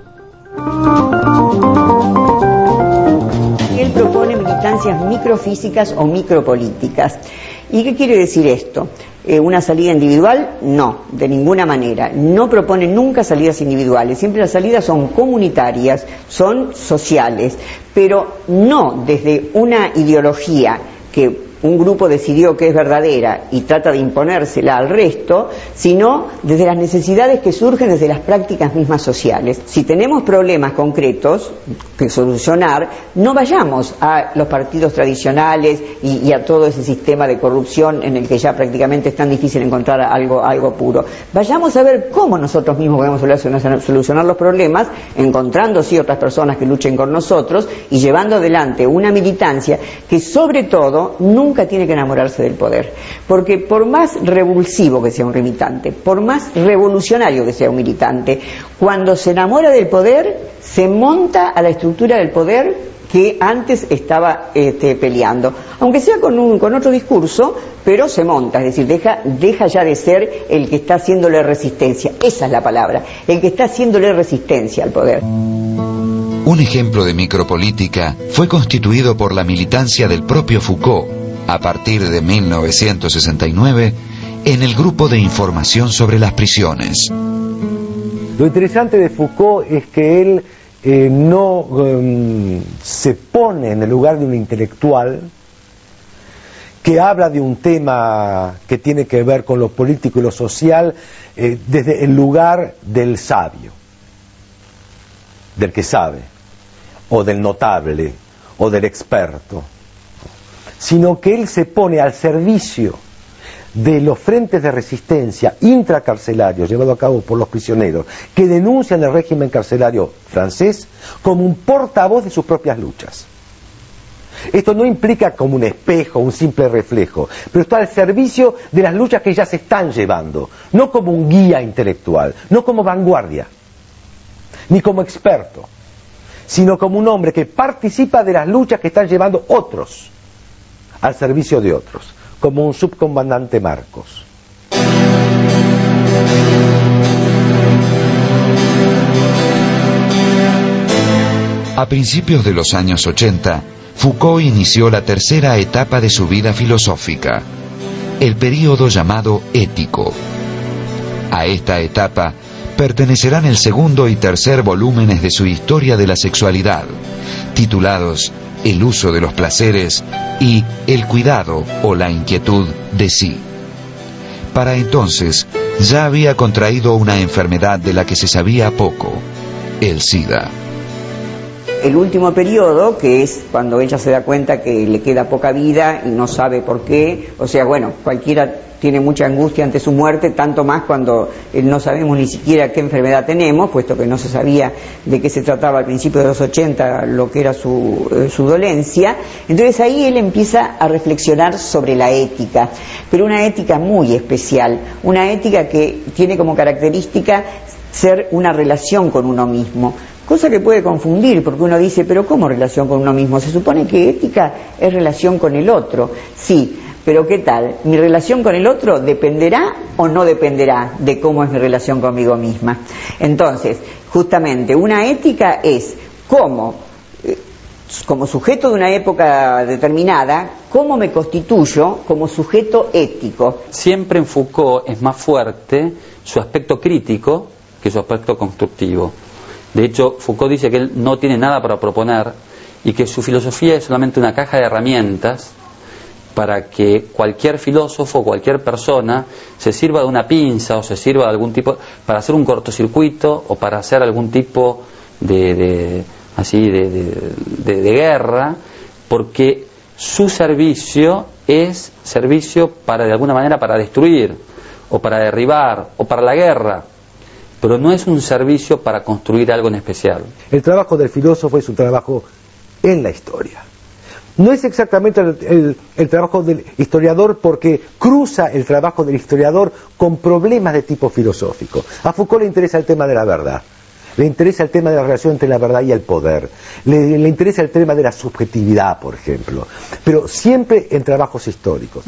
S6: Él propone militancias microfísicas o micropolíticas. ¿Y qué quiere decir esto? Eh, ¿Una salida individual? No, de ninguna manera. No propone nunca salidas individuales. Siempre las salidas son comunitarias, son sociales, pero no desde una ideología que un grupo decidió que es verdadera y trata de imponérsela al resto, sino desde las necesidades que surgen desde las prácticas mismas sociales. Si tenemos problemas concretos que solucionar, no vayamos a los partidos tradicionales y, y a todo ese sistema de corrupción en el que ya prácticamente es tan difícil encontrar algo, algo puro. Vayamos a ver cómo nosotros mismos podemos solucionar, solucionar los problemas, encontrando sí otras personas que luchen con nosotros y llevando adelante una militancia que sobre todo nunca Nunca tiene que enamorarse del poder, porque por más revulsivo que sea un militante, por más revolucionario que sea un militante, cuando se enamora del poder, se monta a la estructura del poder que antes estaba este, peleando, aunque sea con, un, con otro discurso, pero se monta, es decir, deja, deja ya de ser el que está haciéndole resistencia, esa es la palabra, el que está haciéndole resistencia al poder.
S9: Un ejemplo de micropolítica fue constituido por la militancia del propio Foucault, a partir de mil novecientos sesenta y nueve, en el Grupo de Información sobre las Prisiones.
S7: Lo interesante de Foucault es que él eh, no um, se pone en el lugar de un intelectual que habla de un tema que tiene que ver con lo político y lo social eh, desde el lugar del sabio, del que sabe, o del notable, o del experto, sino que él se pone al servicio de los frentes de resistencia intracarcelarios llevados a cabo por los prisioneros que denuncian el régimen carcelario francés como un portavoz de sus propias luchas. Esto no implica como un espejo, un simple reflejo, pero está al servicio de las luchas que ya se están llevando, no como un guía intelectual, no como vanguardia, ni como experto, sino como un hombre que participa de las luchas que están llevando otros al servicio de otros, como un subcomandante Marcos.
S9: A principios de los años ochenta, Foucault inició la tercera etapa de su vida filosófica, el período llamado ético. A esta etapa pertenecerán el segundo y tercer volúmenes de su Historia de la Sexualidad, titulados El uso de los placeres y El cuidado o la inquietud de sí. Para entonces ya había contraído una enfermedad de la que se sabía poco, el SIDA.
S6: el último periodo, que es cuando ella se da cuenta que le queda poca vida y no sabe por qué, o sea, bueno, cualquiera tiene mucha angustia ante su muerte, tanto más cuando eh, no sabemos ni siquiera qué enfermedad tenemos, puesto que no se sabía de qué se trataba al principio de los ochenta, lo que era su, eh, su dolencia. Entonces ahí él empieza a reflexionar sobre la ética, pero una ética muy especial, una ética que tiene como característica ser una relación con uno mismo, cosa que puede confundir, porque uno dice, pero ¿cómo relación con uno mismo? Se supone que ética es relación con el otro. Sí, pero ¿qué tal? ¿Mi relación con el otro dependerá o no dependerá de cómo es mi relación conmigo misma? Entonces, justamente, una ética es cómo, como sujeto de una época determinada, cómo me constituyo como sujeto ético.
S8: Siempre en Foucault es más fuerte su aspecto crítico que su aspecto constructivo. De hecho, Foucault dice que él no tiene nada para proponer y que su filosofía es solamente una caja de herramientas para que cualquier filósofo, cualquier persona se sirva de una pinza o se sirva de algún tipo, para hacer un cortocircuito o para hacer algún tipo de, de así de, de, de, de guerra, porque su servicio es servicio para, de alguna manera, para destruir o para derribar o para la guerra, pero no es un servicio para construir algo en especial.
S7: El trabajo del filósofo es un trabajo en la historia. No es exactamente el, el, el trabajo del historiador, porque cruza el trabajo del historiador con problemas de tipo filosófico. A Foucault le interesa el tema de la verdad, le interesa el tema de la relación entre la verdad y el poder, le, le interesa el tema de la subjetividad, por ejemplo, pero siempre en trabajos históricos.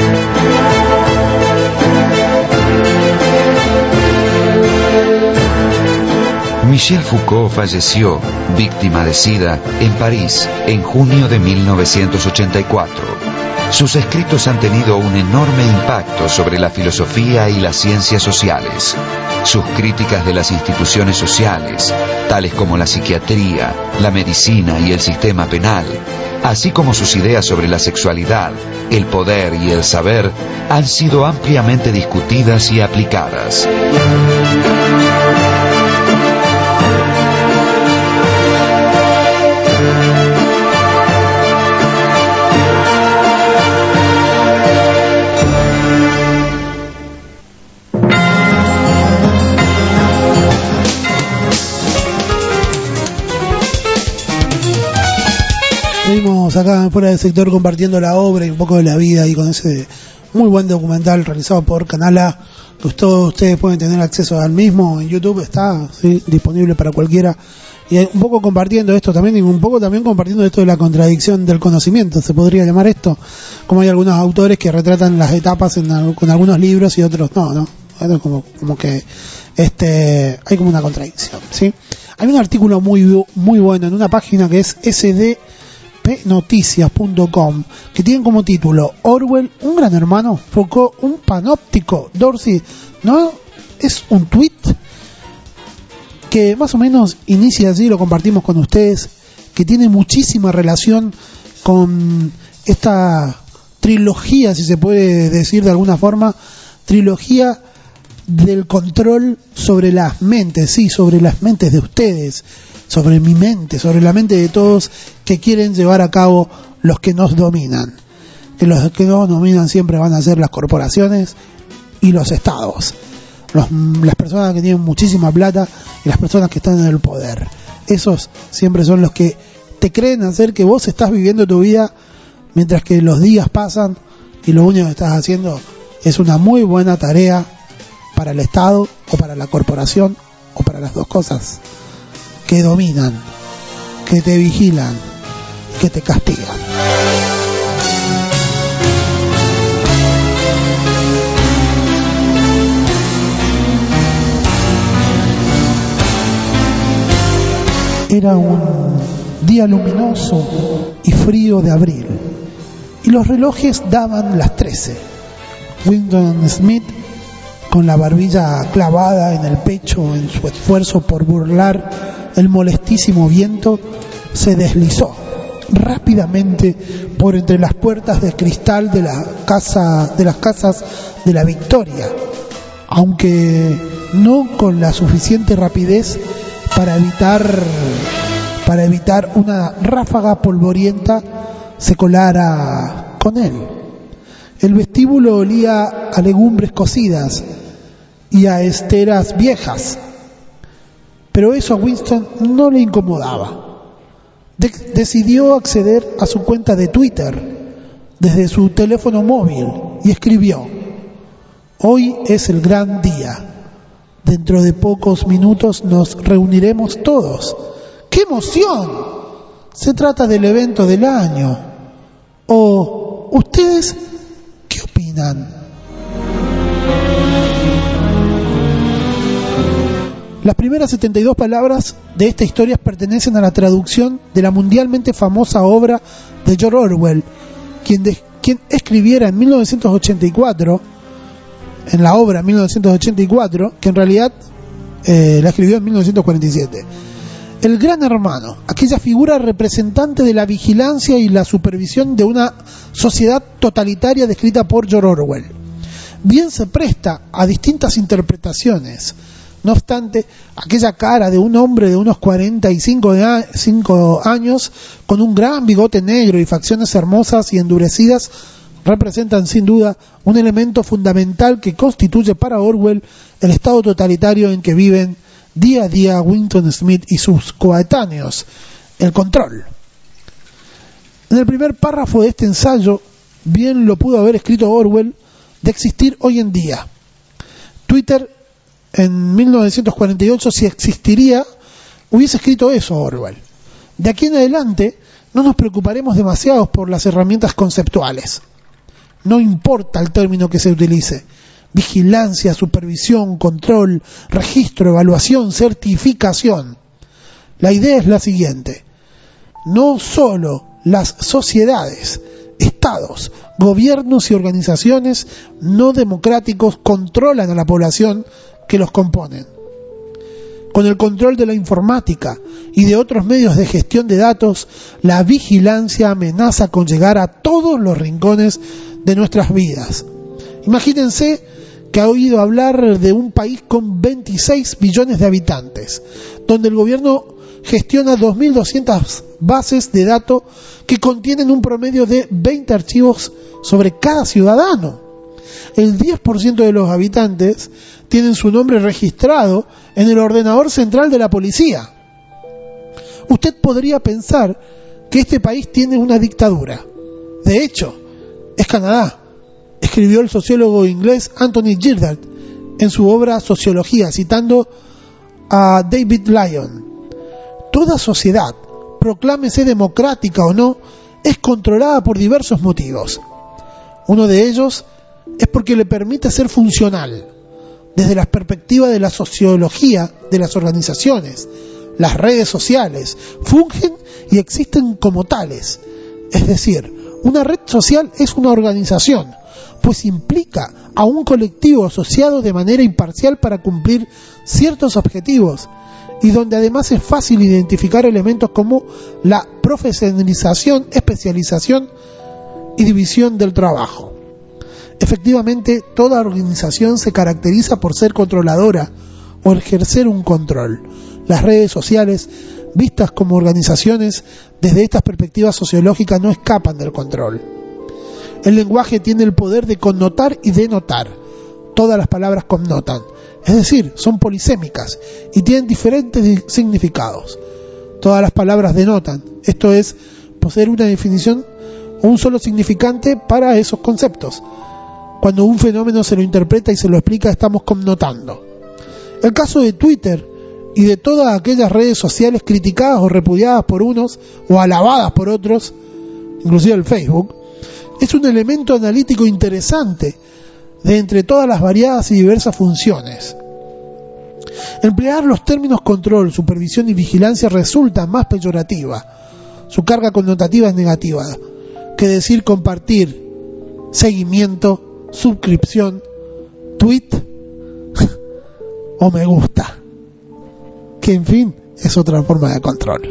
S9: Michel Foucault falleció, víctima de SIDA, en París, en junio de mil novecientos ochenta y cuatro. Sus escritos han tenido un enorme impacto sobre la filosofía y las ciencias sociales. Sus críticas de las instituciones sociales, tales como la psiquiatría, la medicina y el sistema penal, así como sus ideas sobre la sexualidad, el poder y el saber, han sido ampliamente discutidas y aplicadas.
S3: Seguimos acá fuera del sector compartiendo la obra y un poco de la vida, y con ese muy buen documental realizado por Canal A, que todos ustedes pueden tener acceso al mismo en YouTube, está ¿sí? disponible para cualquiera, y un poco compartiendo esto también, y un poco también compartiendo esto de la contradicción del conocimiento, se podría llamar esto, como hay algunos autores que retratan las etapas en, con algunos libros y otros no, ¿no? Como, como que este hay como una contradicción, ¿sí? Hay un artículo muy muy bueno en una página que es S D p noticias punto com, que tienen como título Orwell, un gran hermano, Foucault, un panóptico, Dorsey, ¿no? Es un tweet que más o menos inicia así, lo compartimos con ustedes, que tiene muchísima relación con esta trilogía, si se puede decir de alguna forma, trilogía del control sobre las mentes, sí, sobre las mentes de ustedes, sobre mi mente, sobre la mente de todos, que quieren llevar a cabo los que nos dominan. Que los que nos dominan siempre van a ser las corporaciones y los estados. Los, las personas que tienen muchísima plata y las personas que están en el poder. Esos siempre son los que te creen hacer que vos estás viviendo tu vida mientras que los días pasan y lo único que estás haciendo es una muy buena tarea para el Estado o para la corporación o para las dos cosas, que dominan, que te vigilan, que te castigan. Era un día luminoso y frío de abril, y los relojes daban las trece. Winston Smith, con la barbilla clavada en el pecho en su esfuerzo por burlar el molestísimo viento, se deslizó rápidamente por entre las puertas de cristal de la casa, de las casas de la Victoria, aunque no con la suficiente rapidez para evitar para evitar una ráfaga polvorienta se colara con él. El vestíbulo olía a legumbres cocidas y a esteras viejas, pero eso a Winston no le incomodaba. De- decidió acceder a su cuenta de Twitter desde su teléfono móvil y escribió: hoy es el gran día. Dentro de pocos minutos nos reuniremos todos. ¡Qué emoción! Se trata del evento del año. ¿O ustedes qué opinan? Las primeras setenta y dos palabras de esta historia pertenecen a la traducción de la mundialmente famosa obra de George Orwell, quien, de, quien escribiera en mil novecientos ochenta y cuatro, en la obra mil novecientos ochenta y cuatro, que en realidad eh, la escribió en mil novecientos cuarenta y siete. El Gran Hermano, aquella figura representante de la vigilancia y la supervisión de una sociedad totalitaria descrita por George Orwell. Bien se presta a distintas interpretaciones. No obstante, aquella cara de un hombre de unos cuarenta y cinco años, con un gran bigote negro y facciones hermosas y endurecidas, representan sin duda un elemento fundamental que constituye para Orwell el estado totalitario en que viven día a día Winston Smith y sus coetáneos, el control. En el primer párrafo de este ensayo, bien lo pudo haber escrito Orwell, de existir hoy en día. Twitter en mil novecientos cuarenta y ocho, si existiría, hubiese escrito eso Orwell. De aquí en adelante no nos preocuparemos demasiado por las herramientas conceptuales. No importa el término que se utilice: vigilancia, supervisión, control, registro, evaluación, certificación. La idea es la siguiente: no solo las sociedades, estados, gobiernos y organizaciones no democráticos controlan a la población que los componen. Con el control de la informática y de otros medios de gestión de datos, la vigilancia amenaza con llegar a todos los rincones de nuestras vidas. Imagínense que ha oído hablar de un país con veintiséis billones de habitantes, donde el gobierno gestiona dos mil doscientas bases de datos que contienen un promedio de veinte archivos sobre cada ciudadano. El diez por ciento de los habitantes tienen su nombre registrado en el ordenador central de la policía. Usted podría pensar que este país tiene una dictadura. De hecho, es Canadá, escribió el sociólogo inglés Anthony Girdler en su obra Sociología, citando a David Lyon. Toda sociedad, proclámese democrática o no, es controlada por diversos motivos. Uno de ellos es porque le permite ser funcional. Desde la perspectiva de la sociología de las organizaciones, las redes sociales fungen y existen como tales. Es decir, una red social es una organización, pues implica a un colectivo asociado de manera imparcial para cumplir ciertos objetivos, y donde además es fácil identificar elementos como la profesionalización, especialización y división del trabajo. Efectivamente, toda organización se caracteriza por ser controladora o ejercer un control. Las redes sociales, vistas como organizaciones, desde estas perspectivas sociológicas no escapan del control. El lenguaje tiene el poder de connotar y denotar. Todas las palabras connotan, es decir, son polisémicas y tienen diferentes significados. Todas las palabras denotan, esto es, poseer una definición o un solo significante para esos conceptos. Cuando un fenómeno se lo interpreta y se lo explica, estamos connotando. El caso de Twitter y de todas aquellas redes sociales criticadas o repudiadas por unos o alabadas por otros, inclusive el Facebook, es un elemento analítico interesante de entre todas las variadas y diversas funciones. Emplear los términos control, supervisión y vigilancia resulta más peyorativa, su carga connotativa es negativa, que decir compartir, seguimiento, suscripción, tweet o me gusta, que en fin es otra forma de control.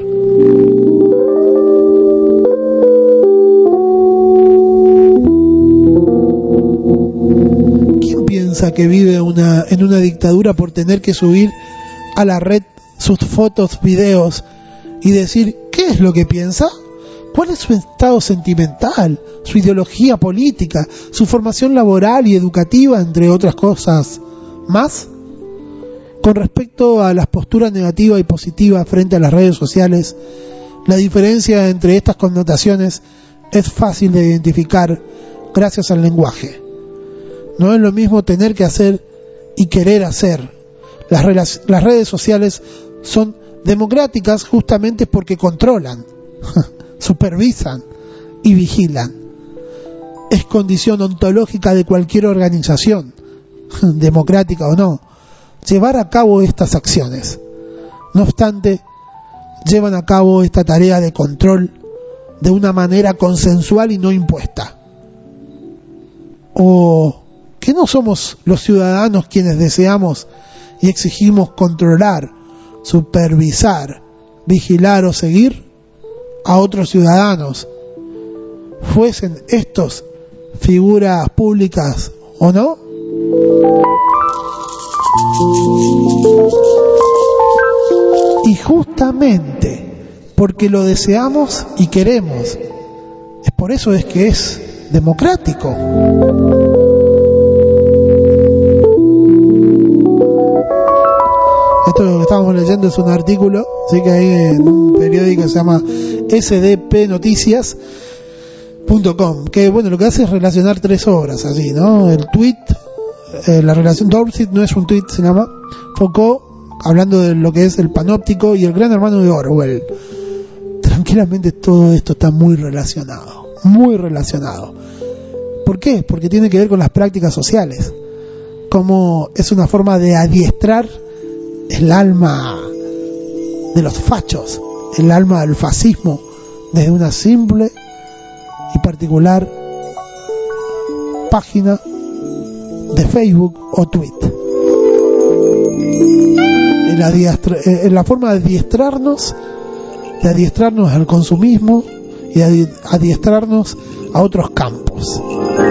S3: ¿Quién piensa que vive una, en una dictadura por tener que subir a la red sus fotos, videos y decir qué es lo que piensa, cuál es su estado sentimental, su ideología política, su formación laboral y educativa, entre otras cosas más. Con respecto a las posturas negativas y positivas frente a las redes sociales, la diferencia entre estas connotaciones es fácil de identificar gracias al lenguaje. No es lo mismo tener que hacer y querer hacer. Las, rela- las redes sociales son democráticas justamente porque controlan, supervisan y vigilan. Es condición ontológica de cualquier organización, democrática o no, llevar a cabo estas acciones. No obstante, llevan a cabo esta tarea de control de una manera consensual y no impuesta. ¿O que no somos los ciudadanos quienes deseamos y exigimos controlar, supervisar, vigilar o seguir a otros ciudadanos, fuesen estos figuras públicas o no? Y justamente porque lo deseamos y queremos, es por eso es que es democrático. Esto lo que estamos leyendo es un artículo, sí, que hay en un periódico que se llama S D P Noticias punto com, que bueno, lo que hace es relacionar tres obras así, ¿no? El tweet, eh, la relación Dorset no es un tweet, se llama Foucault, hablando de lo que es el panóptico, y el gran hermano de Orwell. Tranquilamente todo esto está muy relacionado, muy relacionado. ¿Por qué? Porque tiene que ver con las prácticas sociales, como es una forma de adiestrar el alma de los fachos, el alma del fascismo, desde una simple y particular página de Facebook o Twitter. En la, diestra, en la forma de adiestrarnos, de adiestrarnos al consumismo y de adiestrarnos a otros campos.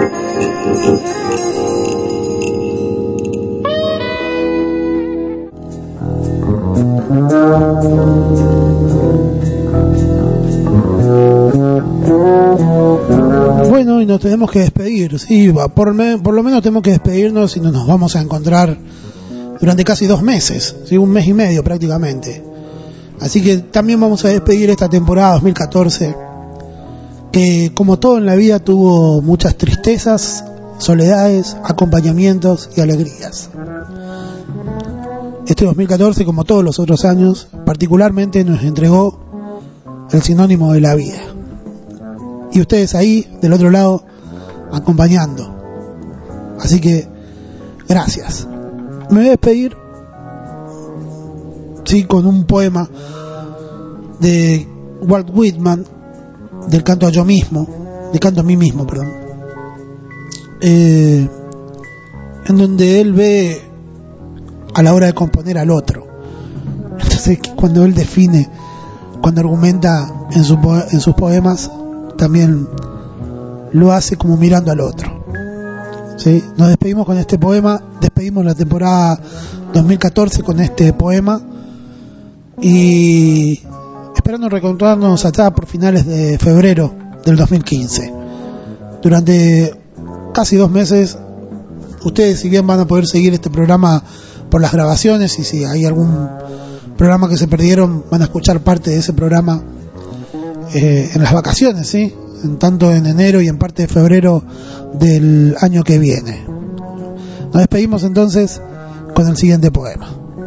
S3: Bueno, y nos tenemos que despedir, sí, por, me, por lo menos tenemos que despedirnos y no nos vamos a encontrar durante casi dos meses, ¿sí? Un mes y medio prácticamente. Así que también vamos a despedir esta temporada dos mil catorce, que como todo en la vida tuvo muchas tristezas, soledades, acompañamientos y alegrías. Este dos mil catorce, como todos los otros años, particularmente nos entregó el sinónimo de la vida. Y ustedes ahí, del otro lado, acompañando. Así que, gracias. Me voy a despedir, sí, con un poema de Walt Whitman, del canto a yo mismo, del canto a mí mismo, perdón, eh, en donde él ve a la hora de componer al otro. Entonces, cuando él define, cuando argumenta en, su, en sus poemas, también lo hace como mirando al otro. ¿Sí? Nos despedimos con este poema, despedimos la temporada dos mil catorce con este poema y esperando reencontrarnos allá por finales de febrero del dos mil quince. Durante casi dos meses ustedes, si bien van a poder seguir este programa por las grabaciones, y si hay algún programa que se perdieron, van a escuchar parte de ese programa eh, en las vacaciones, ¿sí? En tanto en enero y en parte de febrero del año que viene. Nos despedimos entonces con el siguiente poema.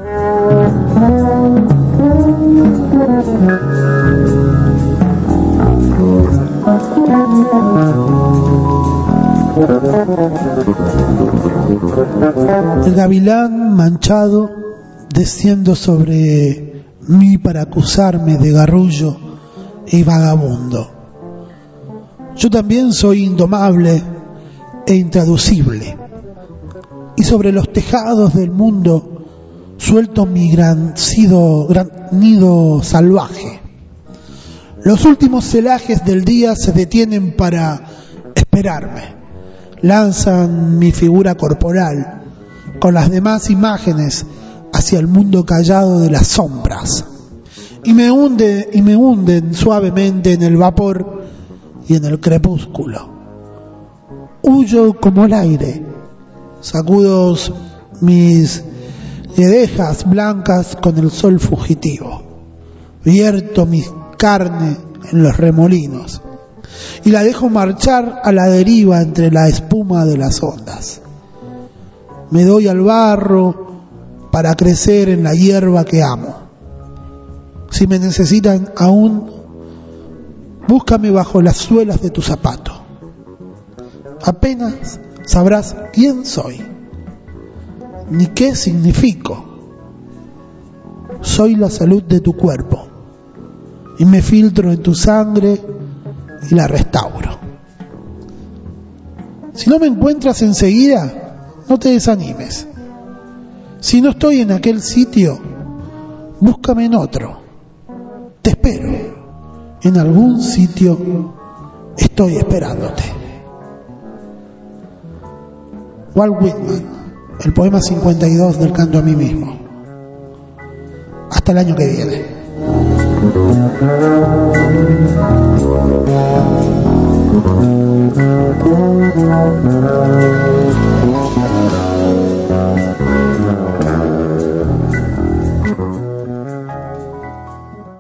S3: El gavilán manchado desciendo sobre mí para acusarme de garrullo y vagabundo. Yo también soy indomable e intraducible, y sobre los tejados del mundo suelto mi gran, sido, gran nido salvaje. Los últimos celajes del día se detienen para esperarme, lanzan mi figura corporal con las demás imágenes hacia el mundo callado de las sombras, y me hunde y me hunden suavemente en el vapor y en el crepúsculo. Huyo como el aire, sacudo mis guedejas blancas con el sol fugitivo, vierto mi carne en los remolinos y la dejo marchar a la deriva entre la espuma de las ondas. Me doy al barro para crecer en la hierba que amo. Si me necesitan aún, búscame bajo las suelas de tu zapato. Apenas sabrás quién soy, ni qué significo. Soy la salud de tu cuerpo, y me filtro en tu sangre y la restauro. Si no me encuentras enseguida, no te desanimes. Si no estoy en aquel sitio, búscame en otro. Te espero. En algún sitio estoy esperándote. Walt Whitman, el poema cincuenta y dos del canto a mí mismo. Hasta el año que viene.
S4: Thank you.